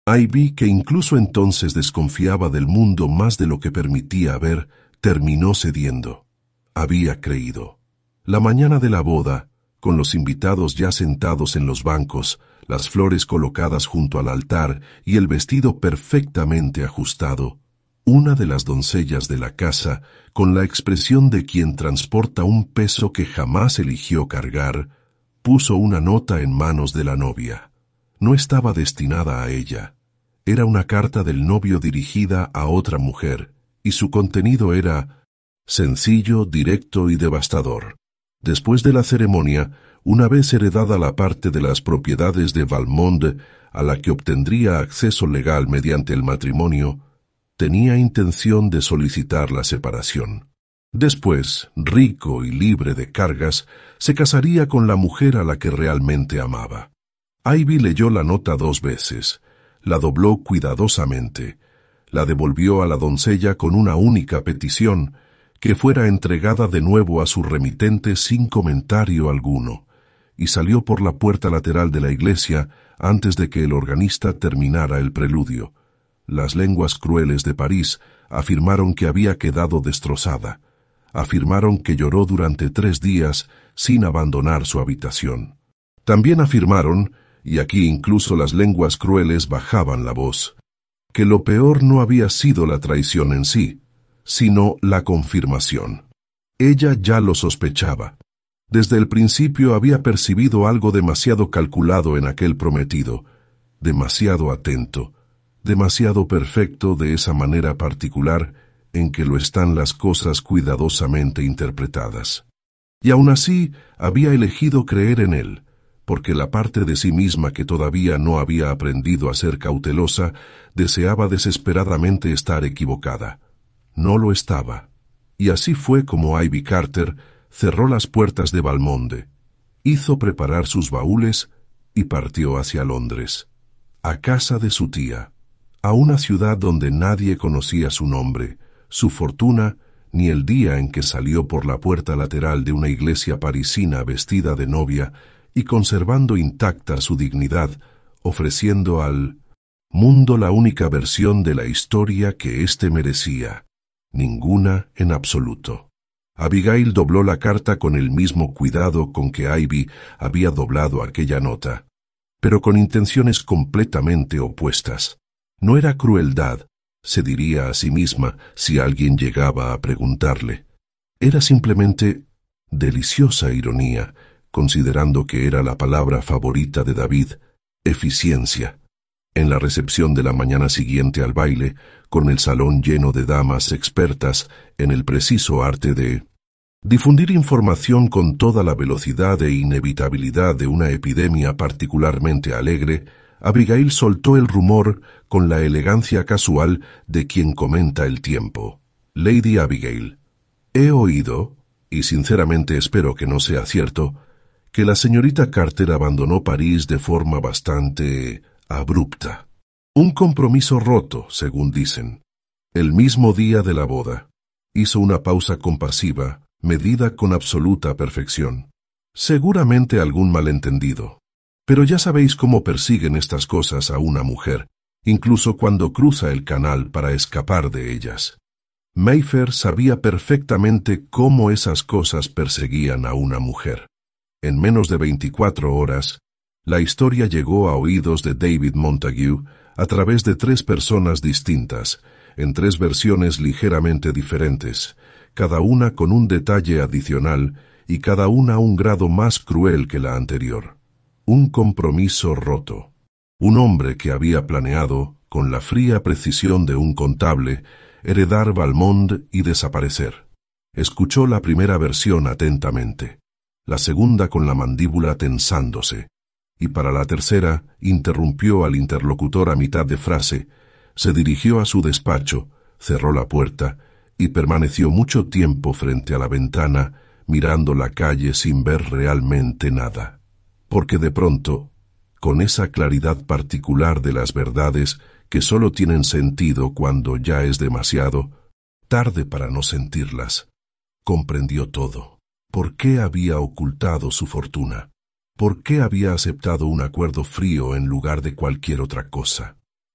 Ivy, que incluso entonces desconfiaba del mundo más de lo que permitía ver, terminó cediendo. Había creído. La mañana de la boda, con los invitados ya sentados en los bancos, las flores colocadas junto al altar y el vestido perfectamente ajustado, una de las doncellas de la casa, con la expresión de quien transporta un peso que jamás eligió cargar, puso una nota en manos de la novia. No estaba destinada a ella. Era una carta del novio dirigida a otra mujer, y su contenido era sencillo, directo y devastador. Después de la ceremonia, una vez heredada la parte de las propiedades de Valmont a la que obtendría acceso legal mediante el matrimonio, tenía intención de solicitar la separación. Después, rico y libre de cargas, se casaría con la mujer a la que realmente amaba. Ivy leyó la nota dos veces, la dobló cuidadosamente, la devolvió a la doncella con una única petición, que fuera entregada de nuevo a su remitente sin comentario alguno, y salió por la puerta lateral de la iglesia antes de que el organista terminara el preludio. Las lenguas crueles de París afirmaron que había quedado destrozada. Afirmaron que lloró durante tres días sin abandonar su habitación. También afirmaron, y aquí incluso las lenguas crueles bajaban la voz, que lo peor no había sido la traición en sí, sino la confirmación. Ella ya lo sospechaba. Desde el principio había percibido algo demasiado calculado en aquel prometido, demasiado atento, demasiado perfecto de esa manera particular en que lo están las cosas cuidadosamente interpretadas. Y aún así había elegido creer en él, porque la parte de sí misma que todavía no había aprendido a ser cautelosa deseaba desesperadamente estar equivocada. No lo estaba. Y así fue como Ivy Carter cerró las puertas de Valmont, hizo preparar sus baúles y partió hacia Londres, a casa de su tía, a una ciudad donde nadie conocía su nombre, su fortuna, ni el día en que salió por la puerta lateral de una iglesia parisina vestida de novia y conservando intacta su dignidad, ofreciendo al mundo la única versión de la historia que éste merecía, ninguna en absoluto. Abigail dobló la carta con el mismo cuidado con que Ivy había doblado aquella nota, pero con intenciones completamente opuestas. No era crueldad, se diría a sí misma si alguien llegaba a preguntarle. Era simplemente deliciosa ironía, considerando que era la palabra favorita de David, eficiencia. En la recepción de la mañana siguiente al baile, con el salón lleno de damas expertas en el preciso arte de difundir información con toda la velocidad e inevitabilidad de una epidemia particularmente alegre, Abigail soltó el rumor con la elegancia casual de quien comenta el tiempo. Lady Abigail, he oído, y sinceramente espero que no sea cierto, que la señorita Carter abandonó París de forma bastante abrupta. Un compromiso roto, según dicen. El mismo día de la boda. Hizo una pausa compasiva, medida con absoluta perfección. Seguramente algún malentendido. Pero ya sabéis cómo persiguen estas cosas a una mujer, incluso cuando cruza el canal para escapar de ellas. Mayfair sabía perfectamente cómo esas cosas perseguían a una mujer. En menos de veinticuatro horas, la historia llegó a oídos de David Montague a través de tres personas distintas, en tres versiones ligeramente diferentes, cada una con un detalle adicional y cada una a un grado más cruel que la anterior. Un compromiso roto. Un hombre que había planeado, con la fría precisión de un contable, heredar Valmont y desaparecer. Escuchó la primera versión atentamente, la segunda con la mandíbula tensándose, y para la tercera interrumpió al interlocutor a mitad de frase, se dirigió a su despacho, cerró la puerta y permaneció mucho tiempo frente a la ventana, mirando la calle sin ver realmente nada. Porque de pronto, con esa claridad particular de las verdades que sólo tienen sentido cuando ya es demasiado, tarde para no sentirlas, comprendió todo. ¿Por qué había ocultado su fortuna? ¿Por qué había aceptado un acuerdo frío en lugar de cualquier otra cosa?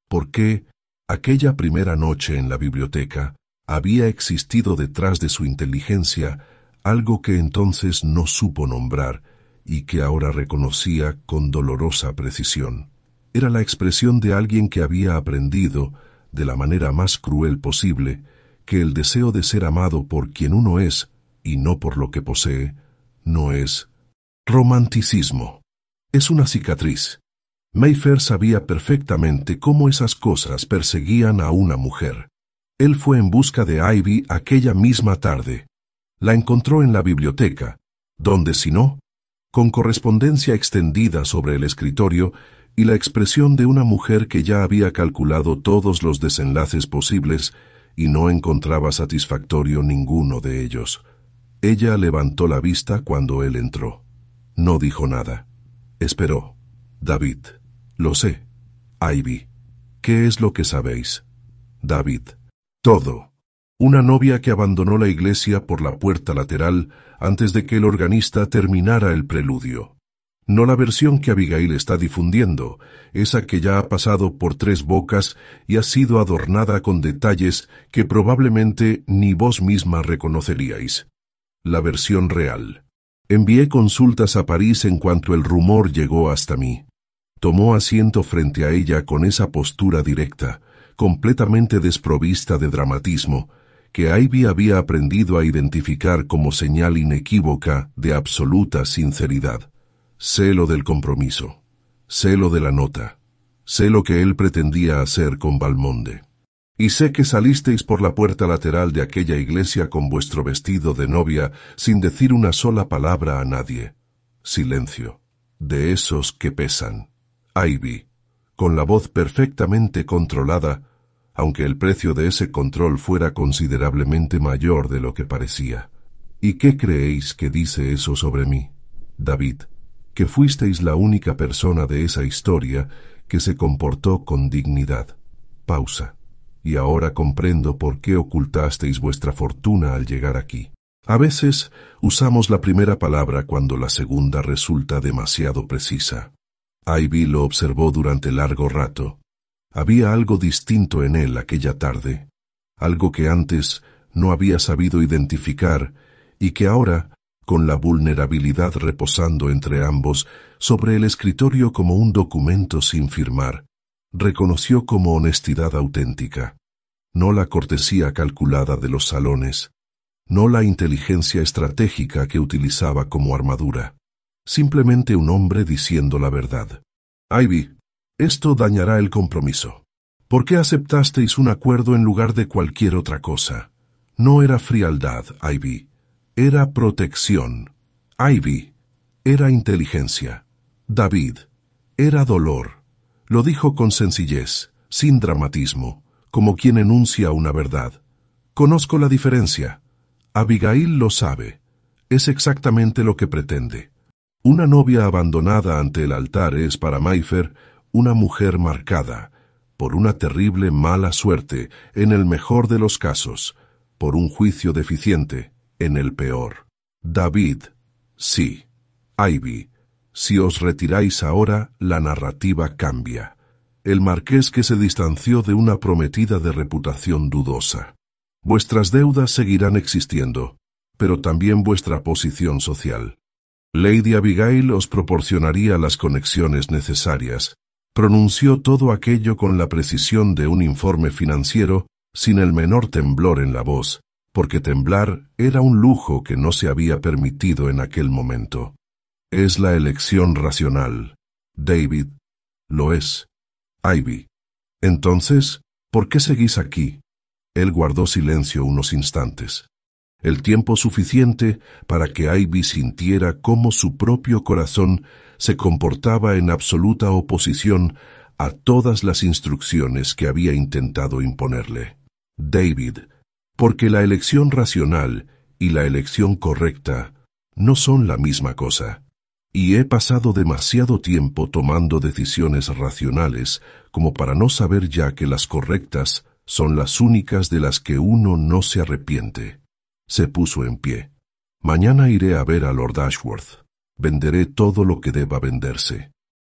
¿Por qué, aquella primera noche en la biblioteca, había existido detrás de su inteligencia algo que entonces no supo nombrar y que ahora reconocía con dolorosa precisión? Era la expresión de alguien que había aprendido, de la manera más cruel posible, que el deseo de ser amado por quien uno es, y no por lo que posee, no es romanticismo. Es una cicatriz. Mayfair sabía perfectamente cómo esas cosas perseguían a una mujer. Él fue en busca de Ivy aquella misma tarde. La encontró en la biblioteca, donde si no, con correspondencia extendida sobre el escritorio y la expresión de una mujer que ya había calculado todos los desenlaces posibles y no encontraba satisfactorio ninguno de ellos. Ella levantó la vista cuando él entró. No dijo nada. Esperó. David. Lo sé. Ivy. ¿Qué es lo que sabéis? David. Todo. Una novia que abandonó la iglesia por la puerta lateral antes de que el organista terminara el preludio. No la versión que Abigail está difundiendo, esa que ya ha pasado por tres bocas y ha sido adornada con detalles que probablemente ni vos misma reconoceríais. La versión real. Envié consultas a París en cuanto el rumor llegó hasta mí. Tomó asiento frente a ella con esa postura directa, completamente desprovista de dramatismo, que Ivy había aprendido a identificar como señal inequívoca de absoluta sinceridad. Sé lo del compromiso. Sé lo de la nota. Sé lo que él pretendía hacer con Valmonde. Y sé que salisteis por la puerta lateral de aquella iglesia con vuestro vestido de novia sin decir una sola palabra a nadie. Silencio. De esos que pesan. Ivy, con la voz perfectamente controlada, aunque el precio de ese control fuera considerablemente mayor de lo que parecía. ¿Y qué creéis que dice eso sobre mí, David? Que fuisteis la única persona de esa historia que se comportó con dignidad. Pausa. Y ahora comprendo por qué ocultasteis vuestra fortuna al llegar aquí. A veces usamos la primera palabra cuando la segunda resulta demasiado precisa. Ivy lo observó durante largo rato. Había algo distinto en él aquella tarde, algo que antes no había sabido identificar y que ahora, con la vulnerabilidad reposando entre ambos sobre el escritorio como un documento sin firmar, reconoció como honestidad auténtica. No la cortesía calculada de los salones, no la inteligencia estratégica que utilizaba como armadura. Simplemente un hombre diciendo la verdad. Ivy, esto dañará el compromiso. ¿Por qué aceptasteis un acuerdo en lugar de cualquier otra cosa? No era frialdad, Ivy. Era protección. Ivy. Era inteligencia. David. Era dolor. Lo dijo con sencillez, sin dramatismo, como quien enuncia una verdad. Conozco la diferencia. Abigail lo sabe. Es exactamente lo que pretende. Una novia abandonada ante el altar es para Mayfair una mujer marcada, por una terrible mala suerte, en el mejor de los casos, por un juicio deficiente, en el peor. David. Sí. Ivy. Si os retiráis ahora, la narrativa cambia. El marqués que se distanció de una prometida de reputación dudosa. Vuestras deudas seguirán existiendo, pero también vuestra posición social. Lady Abigail os proporcionaría las conexiones necesarias. Pronunció todo aquello con la precisión de un informe financiero, sin el menor temblor en la voz, porque temblar era un lujo que no se había permitido en aquel momento. Es la elección racional. David. Lo es. Ivy. Entonces, ¿por qué seguís aquí? Él guardó silencio unos instantes. El tiempo suficiente para que Ivy sintiera cómo su propio corazón se comportaba en absoluta oposición a todas las instrucciones que había intentado imponerle. David, porque la elección racional y la elección correcta no son la misma cosa, y he pasado demasiado tiempo tomando decisiones racionales como para no saber ya que las correctas son las únicas de las que uno no se arrepiente. Se puso en pie. Mañana iré a ver a Lord Ashworth. Venderé todo lo que deba venderse.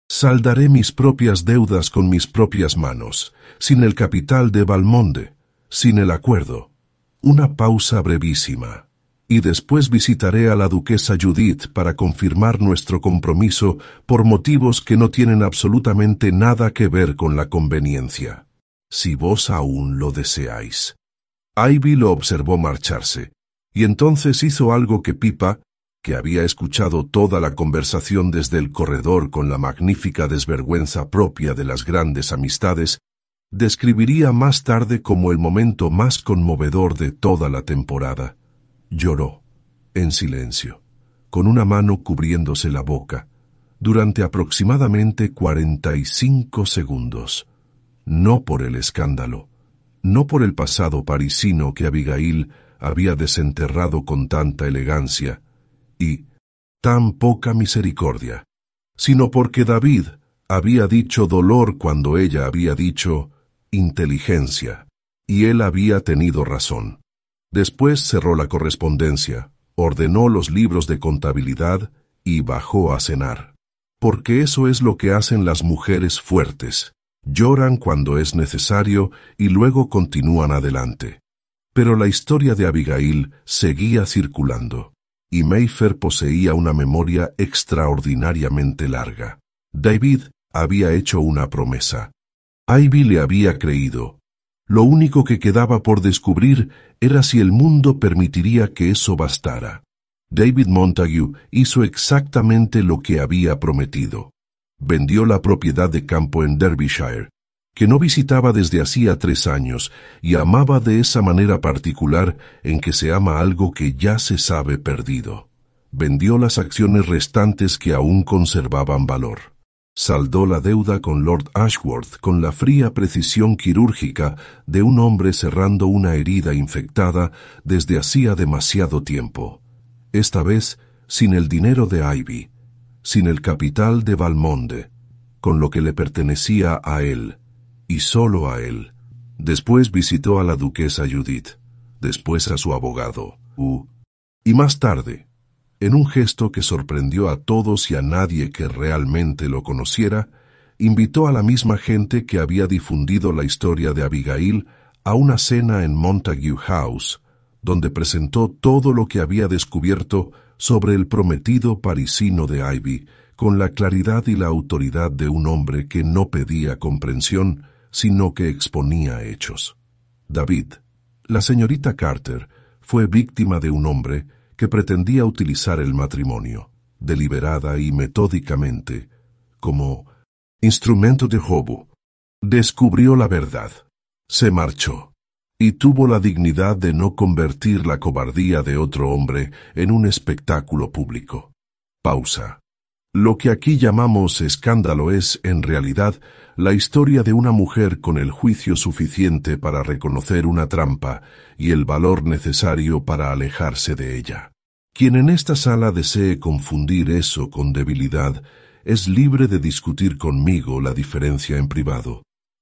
Saldaré mis propias deudas con mis propias manos, sin el capital de Valmonde, sin el acuerdo. Una pausa brevísima. Y después visitaré a la duquesa Judith para confirmar nuestro compromiso por motivos que no tienen absolutamente nada que ver con la conveniencia. Si vos aún lo deseáis. Ivy lo observó marcharse, y entonces hizo algo que Pippa, que había escuchado toda la conversación desde el corredor con la magnífica desvergüenza propia de las grandes amistades, describiría más tarde como el momento más conmovedor de toda la temporada. Lloró, en silencio, con una mano cubriéndose la boca, durante aproximadamente cuarenta y cinco segundos. No por el escándalo, no por el pasado parisino que Abigail había desenterrado con tanta elegancia y tan poca misericordia, sino porque David había dicho dolor cuando ella había dicho inteligencia, y él había tenido razón. Después cerró la correspondencia, ordenó los libros de contabilidad y bajó a cenar. Porque eso es lo que hacen las mujeres fuertes. Lloran cuando es necesario y luego continúan adelante. Pero la historia de Abigail seguía circulando, y Mayfair poseía una memoria extraordinariamente larga. David había hecho una promesa. Ivy le había creído. Lo único que quedaba por descubrir era si el mundo permitiría que eso bastara. David Montague hizo exactamente lo que había prometido. Vendió la propiedad de campo en Derbyshire, que no visitaba desde hacía tres años, y amaba de esa manera particular en que se ama algo que ya se sabe perdido. Vendió las acciones restantes que aún conservaban valor. Saldó la deuda con Lord Ashworth con la fría precisión quirúrgica de un hombre cerrando una herida infectada desde hacía demasiado tiempo. Esta vez sin el dinero de Ivy, sin el capital de Valmonde, con lo que le pertenecía a él, y solo a él. Después visitó a la duquesa Judith, después a su abogado, U. Y más tarde, en un gesto que sorprendió a todos y a nadie que realmente lo conociera, invitó a la misma gente que había difundido la historia de Abigail a una cena en Montague House, donde presentó todo lo que había descubierto sobre el prometido parisino de Ivy, con la claridad y la autoridad de un hombre que no pedía comprensión, sino que exponía hechos. David, la señorita Carter, fue víctima de un hombre que pretendía utilizar el matrimonio, deliberada y metódicamente, como instrumento de robo. Descubrió la verdad, se marchó, y tuvo la dignidad de no convertir la cobardía de otro hombre en un espectáculo público. Pausa. Lo que aquí llamamos escándalo es, en realidad, la historia de una mujer con el juicio suficiente para reconocer una trampa y el valor necesario para alejarse de ella. Quien en esta sala desee confundir eso con debilidad, es libre de discutir conmigo la diferencia en privado.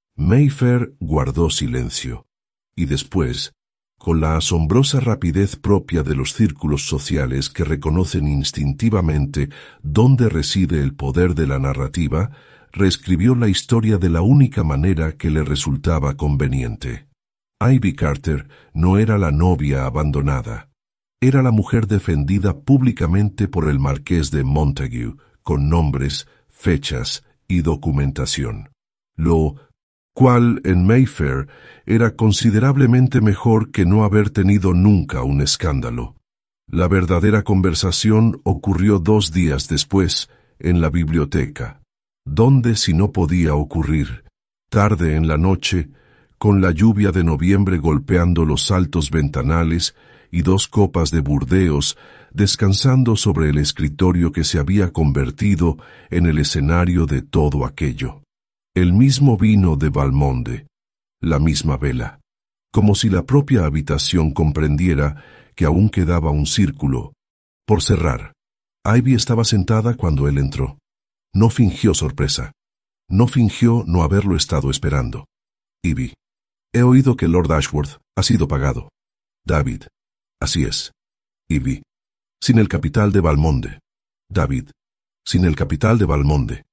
Mayfair guardó silencio, y después, con la asombrosa rapidez propia de los círculos sociales que reconocen instintivamente dónde reside el poder de la narrativa, reescribió la historia de la única manera que le resultaba conveniente. Ivy Carter no era la novia abandonada. Era la mujer defendida públicamente por el marqués de Montague, con nombres, fechas y documentación. Lo cual en Mayfair era considerablemente mejor que no haber tenido nunca un escándalo. La verdadera conversación ocurrió dos días después, en la biblioteca. ¿Dónde si no podía ocurrir? Tarde en la noche, con la lluvia de noviembre golpeando los altos ventanales y dos copas de Burdeos descansando sobre el escritorio que se había convertido en el escenario de todo aquello. El mismo vino de Valmonde, la misma vela, como si la propia habitación comprendiera que aún quedaba un círculo por cerrar. Ivy estaba sentada cuando él entró. No fingió sorpresa. No fingió no haberlo estado esperando. Ivy, he oído que Lord Ashworth ha sido pagado. David, así es. Ivy, sin el capital de Valmonde. David, sin el capital de Valmonde.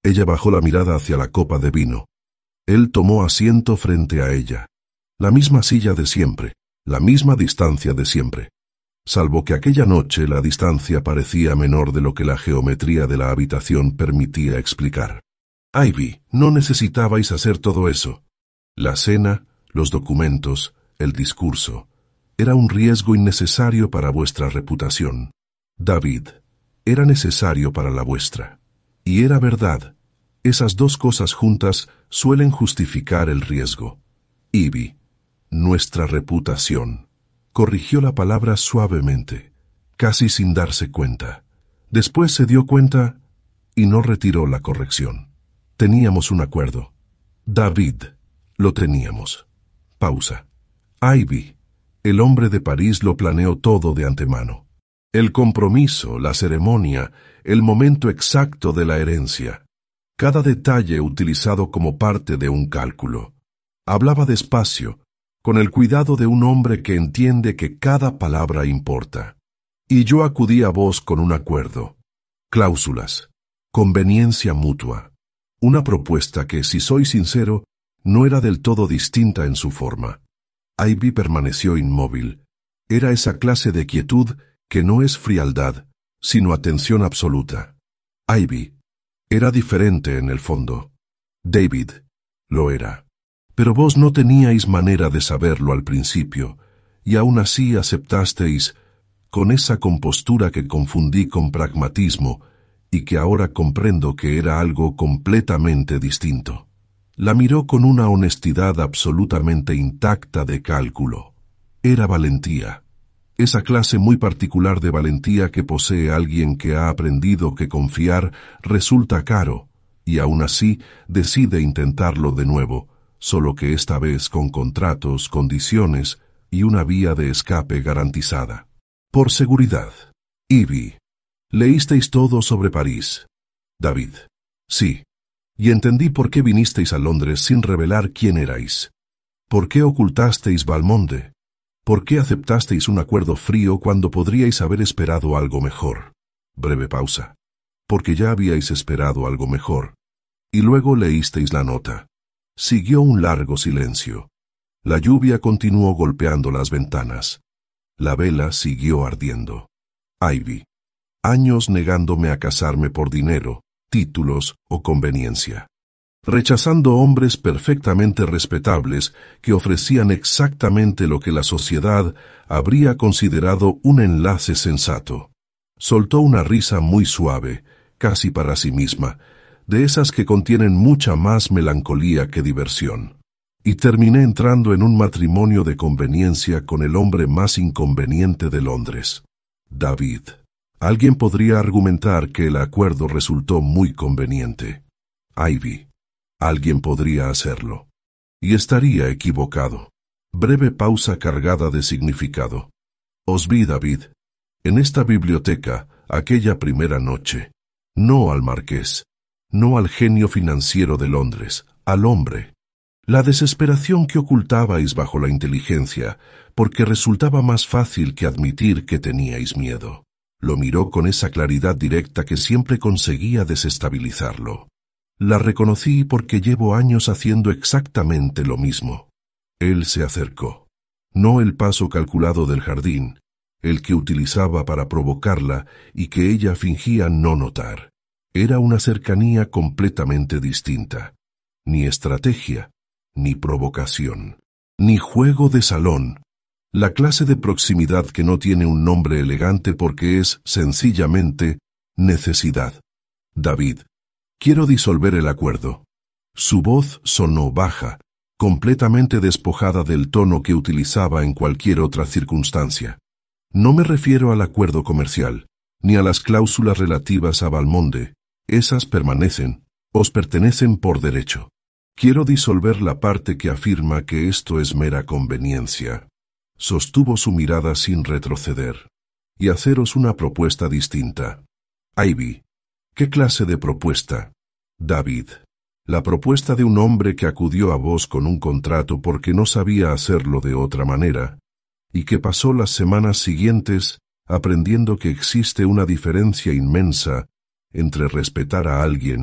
Ella bajó la mirada hacia la copa de vino. Él tomó asiento frente a ella. La misma silla de siempre, la misma distancia de siempre. Salvo que aquella noche la distancia parecía menor de lo que la geometría de la habitación permitía explicar. Ivy, no necesitabais hacer todo eso. La cena, los documentos, el discurso. Era un riesgo innecesario para vuestra reputación. David, era necesario para la vuestra. Y era verdad. Esas dos cosas juntas suelen justificar el riesgo. Ivy, nuestra reputación. Corrigió la palabra suavemente, casi sin darse cuenta. Después se dio cuenta y no retiró la corrección. Teníamos un acuerdo. David, lo teníamos. Pausa. Ivy, el hombre de París lo planeó todo de antemano. El compromiso, la ceremonia, el momento exacto de la herencia. Cada detalle utilizado como parte de un cálculo. Hablaba despacio, con el cuidado de un hombre que entiende que cada palabra importa. Y yo acudí a vos con un acuerdo. Cláusulas. Conveniencia mutua. Una propuesta que, si soy sincero, no era del todo distinta en su forma. Ivy permaneció inmóvil. Era esa clase de quietud que no es frialdad, sino atención absoluta. Ivy era diferente en el fondo. David lo era. Pero vos no teníais manera de saberlo al principio, y aún así aceptasteis, con esa compostura que confundí con pragmatismo, y que ahora comprendo que era algo completamente distinto. La miró con una honestidad absolutamente intacta de cálculo. Era valentía. Esa clase muy particular de valentía que posee alguien que ha aprendido que confiar resulta caro, y aún así decide intentarlo de nuevo, solo que esta vez con contratos, condiciones y una vía de escape garantizada. Por seguridad. Ivy. ¿Leísteis todo sobre París? David. Sí. Y entendí por qué vinisteis a Londres sin revelar quién erais. ¿Por qué ocultasteis Valmonde? ¿Por qué aceptasteis un acuerdo frío cuando podríais haber esperado algo mejor? Breve pausa. Porque ya habíais esperado algo mejor. Y luego leísteis la nota. Siguió un largo silencio. La lluvia continuó golpeando las ventanas. La vela siguió ardiendo. Ivy. Años negándome a casarme por dinero, títulos o conveniencia. Rechazando hombres perfectamente respetables que ofrecían exactamente lo que la sociedad habría considerado un enlace sensato. Soltó una risa muy suave, casi para sí misma, de esas que contienen mucha más melancolía que diversión. Y terminé entrando en un matrimonio de conveniencia con el hombre más inconveniente de Londres. David. Alguien podría argumentar que el acuerdo resultó muy conveniente. Ivy. Alguien podría hacerlo. Y estaría equivocado. Breve pausa cargada de significado. Os vi, David, en esta biblioteca, aquella primera noche. No al marqués. No al genio financiero de Londres, al hombre. La desesperación que ocultabais bajo la inteligencia, porque resultaba más fácil que admitir que teníais miedo. Lo miró con esa claridad directa que siempre conseguía desestabilizarlo. La reconocí porque llevo años haciendo exactamente lo mismo. Él se acercó. No el paso calculado del jardín, el que utilizaba para provocarla y que ella fingía no notar. Era una cercanía completamente distinta. Ni estrategia, ni provocación, ni juego de salón. La clase de proximidad que no tiene un nombre elegante porque es, sencillamente, necesidad. David. Quiero disolver el acuerdo. Su voz sonó baja, completamente despojada del tono que utilizaba en cualquier otra circunstancia. No me refiero al acuerdo comercial, ni a las cláusulas relativas a Valmonde. Esas permanecen, os pertenecen por derecho. Quiero disolver la parte que afirma que esto es mera conveniencia. Sostuvo su mirada sin retroceder. Y haceros una propuesta distinta. Ivy. ¿Qué clase de propuesta? David. La propuesta de un hombre que acudió a vos con un contrato porque no sabía hacerlo de otra manera, y que pasó las semanas siguientes aprendiendo que existe una diferencia inmensa entre respetar a alguien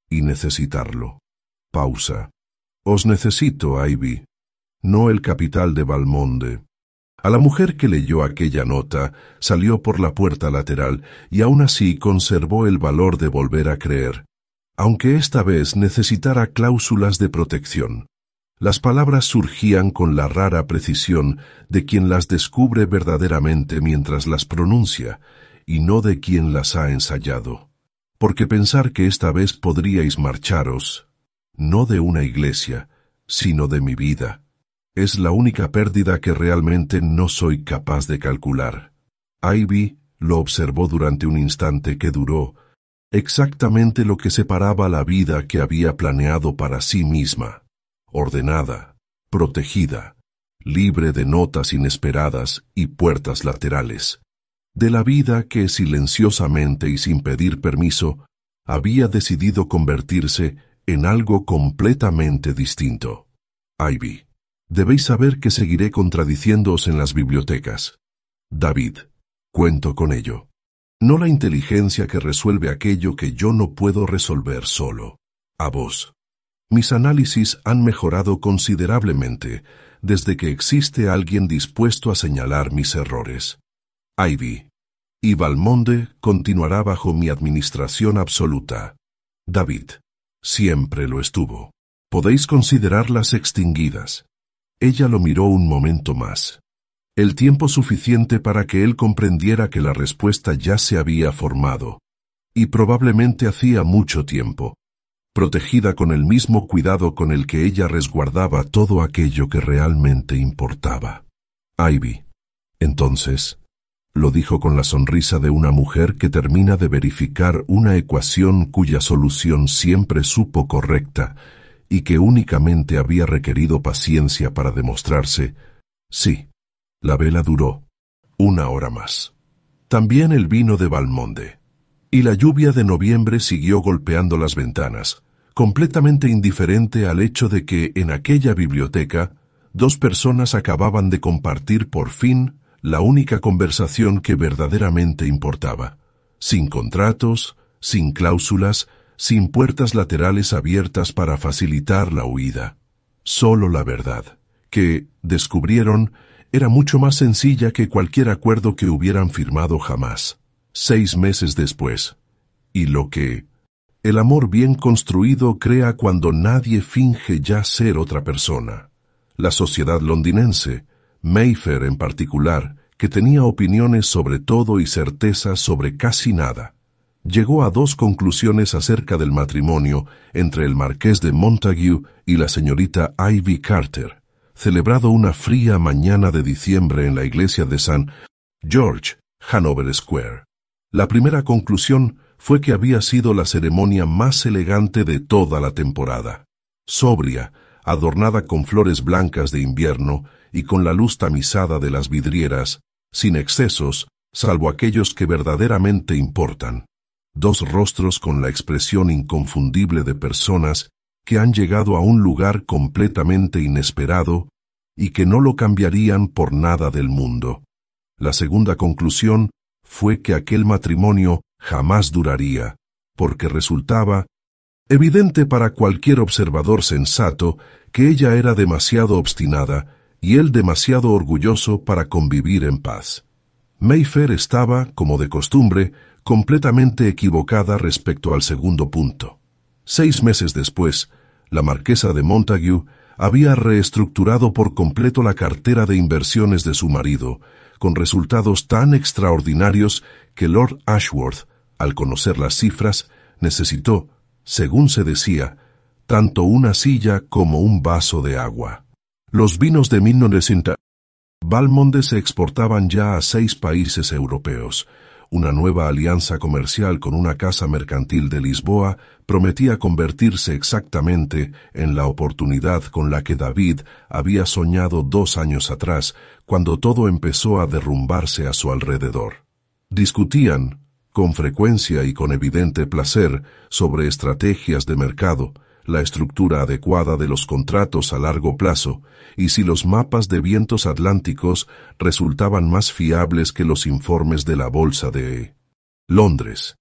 y necesitarlo. Pausa. Os necesito, Ivy. No el capital de Valmonde. A la mujer que leyó aquella nota salió por la puerta lateral y aún así conservó el valor de volver a creer, aunque esta vez necesitara cláusulas de protección. Las palabras surgían con la rara precisión de quien las descubre verdaderamente mientras las pronuncia, y no de quien las ha ensayado. Porque pensar que esta vez podríais marcharos, no de una iglesia, sino de mi vida, es la única pérdida que realmente no soy capaz de calcular. Ivy lo observó durante un instante que duró exactamente lo que separaba la vida que había planeado para sí misma, ordenada, protegida, libre de notas inesperadas y puertas laterales, de la vida que silenciosamente y sin pedir permiso había decidido convertirse en algo completamente distinto. Ivy, debéis saber que seguiré contradiciéndoos en las bibliotecas. David, cuento con ello. No la inteligencia que resuelve aquello que yo no puedo resolver solo. A vos. Mis análisis han mejorado considerablemente desde que existe alguien dispuesto a señalar mis errores. Ivy. Y Valmonde continuará bajo mi administración absoluta. David. Siempre lo estuvo. Podéis considerarlas extinguidas. Ella lo miró un momento más. El tiempo suficiente para que él comprendiera que la respuesta ya se había formado. Y probablemente hacía mucho tiempo. Protegida con el mismo cuidado con el que ella resguardaba todo aquello que realmente importaba. Ivy. Entonces, lo dijo con la sonrisa de una mujer que termina de verificar una ecuación cuya solución siempre supo correcta y que únicamente había requerido paciencia para demostrarse. Sí, la vela duró una hora más. También el vino de Valmonde. Y la lluvia de noviembre siguió golpeando las ventanas, completamente indiferente al hecho de que en aquella biblioteca dos personas acababan de compartir por fin la única conversación que verdaderamente importaba, sin contratos, sin cláusulas, sin puertas laterales abiertas para facilitar la huida. Solo la verdad, que, descubrieron, era mucho más sencilla que cualquier acuerdo que hubieran firmado jamás. Seis meses después. Y lo que el amor bien construido crea cuando nadie finge ya ser otra persona. La sociedad londinense, Mayfair en particular, que tenía opiniones sobre todo y certezas sobre casi nada, llegó a dos conclusiones acerca del matrimonio entre el marqués de Montague y la señorita Ivy Carter, celebrado una fría mañana de diciembre en la iglesia de San George, Hanover Square. La primera conclusión fue que había sido la ceremonia más elegante de toda la temporada. Sobria, adornada con flores blancas de invierno y con la luz tamizada de las vidrieras, sin excesos, salvo aquellos que verdaderamente importan. Dos rostros con la expresión inconfundible de personas que han llegado a un lugar completamente inesperado y que no lo cambiarían por nada del mundo. La segunda conclusión fue que aquel matrimonio jamás duraría, porque resultaba evidente para cualquier observador sensato que ella era demasiado obstinada y él demasiado orgulloso para convivir en paz. Mayfair estaba, como de costumbre, completamente equivocada respecto al segundo punto. Seis meses después, la marquesa de Montague había reestructurado por completo la cartera de inversiones de su marido, con resultados tan extraordinarios que Lord Ashworth, al conocer las cifras, necesitó, según se decía, tanto una silla como un vaso de agua. Los vinos de mil novecientos Valmonde se exportaban ya a seis países europeos. Una nueva alianza comercial con una casa mercantil de Lisboa prometía convertirse exactamente en la oportunidad con la que David había soñado dos años atrás, cuando todo empezó a derrumbarse a su alrededor. Discutían, con frecuencia y con evidente placer, sobre estrategias de mercado, la estructura adecuada de los contratos a largo plazo, y si los mapas de vientos atlánticos resultaban más fiables que los informes de la Bolsa de Londres.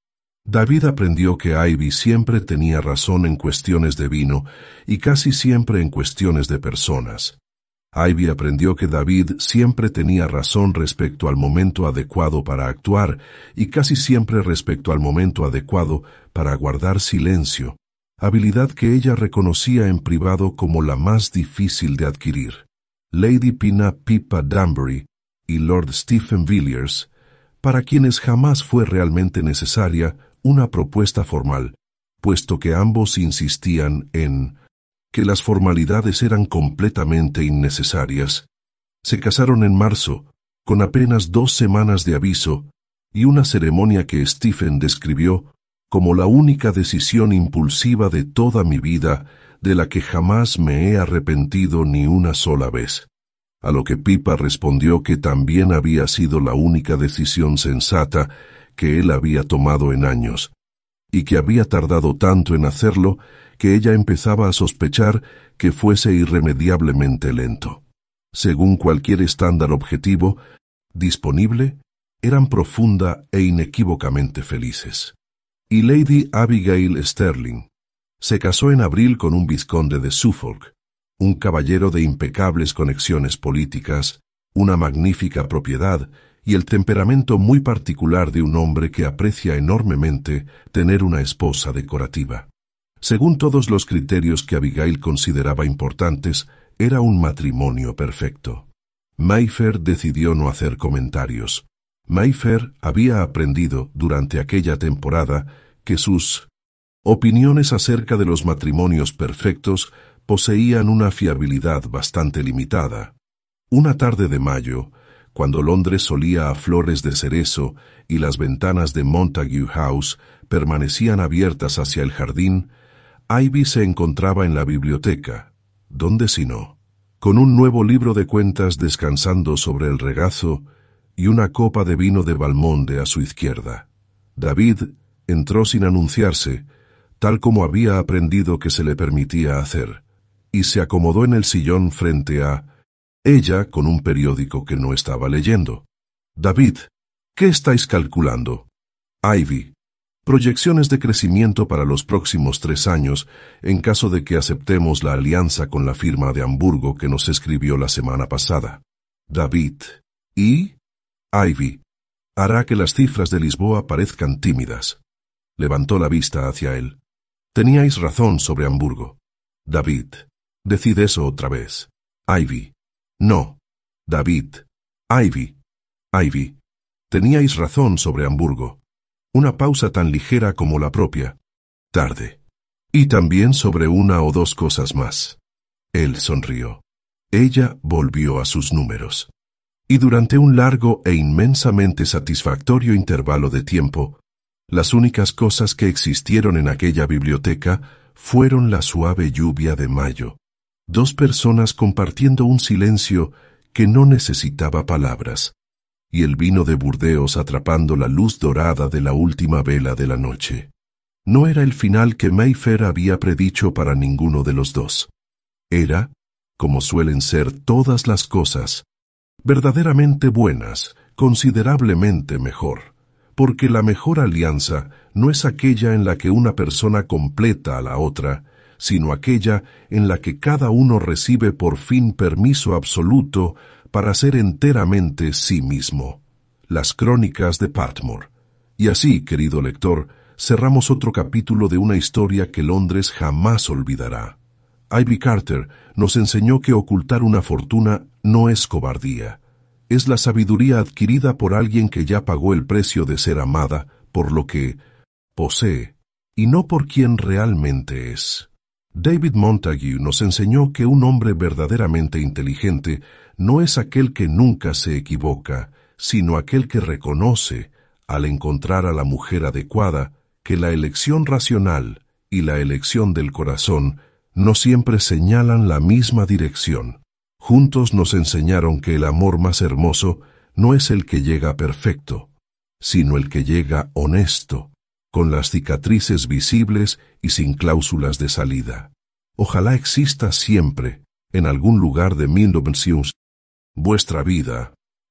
David aprendió que Ivy siempre tenía razón en cuestiones de vino y casi siempre en cuestiones de personas. Ivy aprendió que David siempre tenía razón respecto al momento adecuado para actuar y casi siempre respecto al momento adecuado para guardar silencio, habilidad que ella reconocía en privado como la más difícil de adquirir. Lady Pina Pippa Danbury y Lord Stephen Villiers, para quienes jamás fue realmente necesaria una propuesta formal, puesto que ambos insistían en que las formalidades eran completamente innecesarias, se casaron en marzo, con apenas dos semanas de aviso, y una ceremonia que Stephen describió como la única decisión impulsiva de toda mi vida, de la que jamás me he arrepentido ni una sola vez. A lo que Pippa respondió que también había sido la única decisión sensata que él había tomado en años, y que había tardado tanto en hacerlo que ella empezaba a sospechar que fuese irremediablemente lento. Según cualquier estándar objetivo disponible, eran profunda e inequívocamente felices. Y Lady Abigail Sterling se casó en abril con un vizconde de Suffolk, un caballero de impecables conexiones políticas, una magnífica propiedad y el temperamento muy particular de un hombre que aprecia enormemente tener una esposa decorativa. Según todos los criterios que Abigail consideraba importantes, era un matrimonio perfecto. Mayfair decidió no hacer comentarios. Mayfair había aprendido durante aquella temporada que sus opiniones acerca de los matrimonios perfectos poseían una fiabilidad bastante limitada. Una tarde de mayo, cuando Londres olía a flores de cerezo y las ventanas de Montague House permanecían abiertas hacia el jardín, Ivy se encontraba en la biblioteca, ¿dónde si no?, con un nuevo libro de cuentas descansando sobre el regazo y una copa de vino de Balmonde a su izquierda. David entró sin anunciarse, tal como había aprendido que se le permitía hacer, y se acomodó en el sillón frente a ella con un periódico que no estaba leyendo. «David, ¿qué estáis calculando?» «Ivy, proyecciones de crecimiento para los próximos tres años en caso de que aceptemos la alianza con la firma de Hamburgo que nos escribió la semana pasada». «David, ¿y?» «Ivy, hará que las cifras de Lisboa parezcan tímidas». Levantó la vista hacia él. «Teníais razón sobre Hamburgo». «David, decid eso otra vez». «Ivy, no». «David, Ivy, Ivy, teníais razón sobre Hamburgo». Una pausa tan ligera como la propia. Tarde. Y también sobre una o dos cosas más. Él sonrió. Ella volvió a sus números. Y durante un largo e inmensamente satisfactorio intervalo de tiempo, las únicas cosas que existieron en aquella biblioteca fueron la suave lluvia de mayo. Dos personas compartiendo un silencio que no necesitaba palabras, y el vino de Burdeos atrapando la luz dorada de la última vela de la noche. No era el final que Mayfair había predicho para ninguno de los dos. Era, como suelen ser todas las cosas, verdaderamente buenas, considerablemente mejor, porque la mejor alianza no es aquella en la que una persona completa a la otra, sino aquella en la que cada uno recibe por fin permiso absoluto para ser enteramente sí mismo. Las crónicas de Patmore. Y así, querido lector, cerramos otro capítulo de una historia que Londres jamás olvidará. Ivy Carter nos enseñó que ocultar una fortuna no es cobardía. Es la sabiduría adquirida por alguien que ya pagó el precio de ser amada por lo que posee, y no por quien realmente es. David Montague nos enseñó que un hombre verdaderamente inteligente no es aquel que nunca se equivoca, sino aquel que reconoce, al encontrar a la mujer adecuada, que la elección racional y la elección del corazón no siempre señalan la misma dirección. Juntos nos enseñaron que el amor más hermoso no es el que llega perfecto, sino el que llega honesto, con las cicatrices visibles y sin cláusulas de salida. Ojalá exista siempre, en algún lugar de mil novecientos, vuestra vida,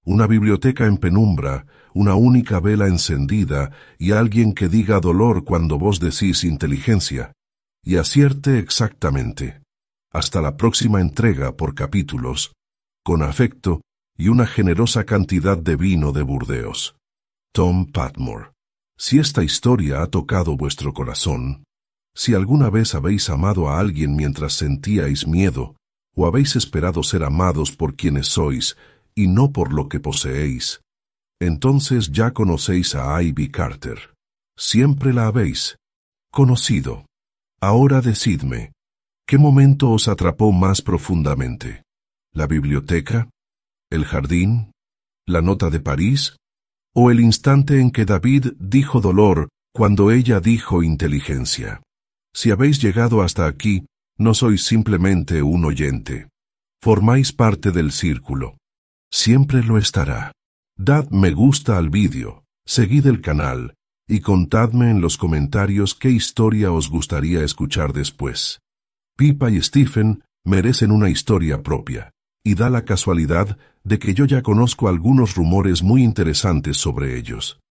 Una biblioteca en penumbra, una única vela encendida y alguien que diga dolor cuando vos decís inteligencia, y acierte exactamente. Hasta la próxima entrega por capítulos, con afecto y una generosa cantidad de vino de Burdeos. Tom Patmore. Si esta historia ha tocado vuestro corazón, si alguna vez habéis amado a alguien mientras sentíais miedo, o habéis esperado ser amados por quienes sois y no por lo que poseéis, entonces ya conocéis a Ivy Carter. Siempre la habéis conocido. Ahora decidme, ¿qué momento os atrapó más profundamente? ¿La biblioteca? ¿El jardín? ¿La nota de París? ¿O el instante en que David dijo dolor cuando ella dijo inteligencia? Si habéis llegado hasta aquí, no sois simplemente un oyente. Formáis parte del círculo. Siempre lo estará. Dad me gusta al vídeo, seguid el canal, y contadme en los comentarios qué historia os gustaría escuchar después. Pippa y Stephen merecen una historia propia, y da la casualidad de que yo ya conozco algunos rumores muy interesantes sobre ellos.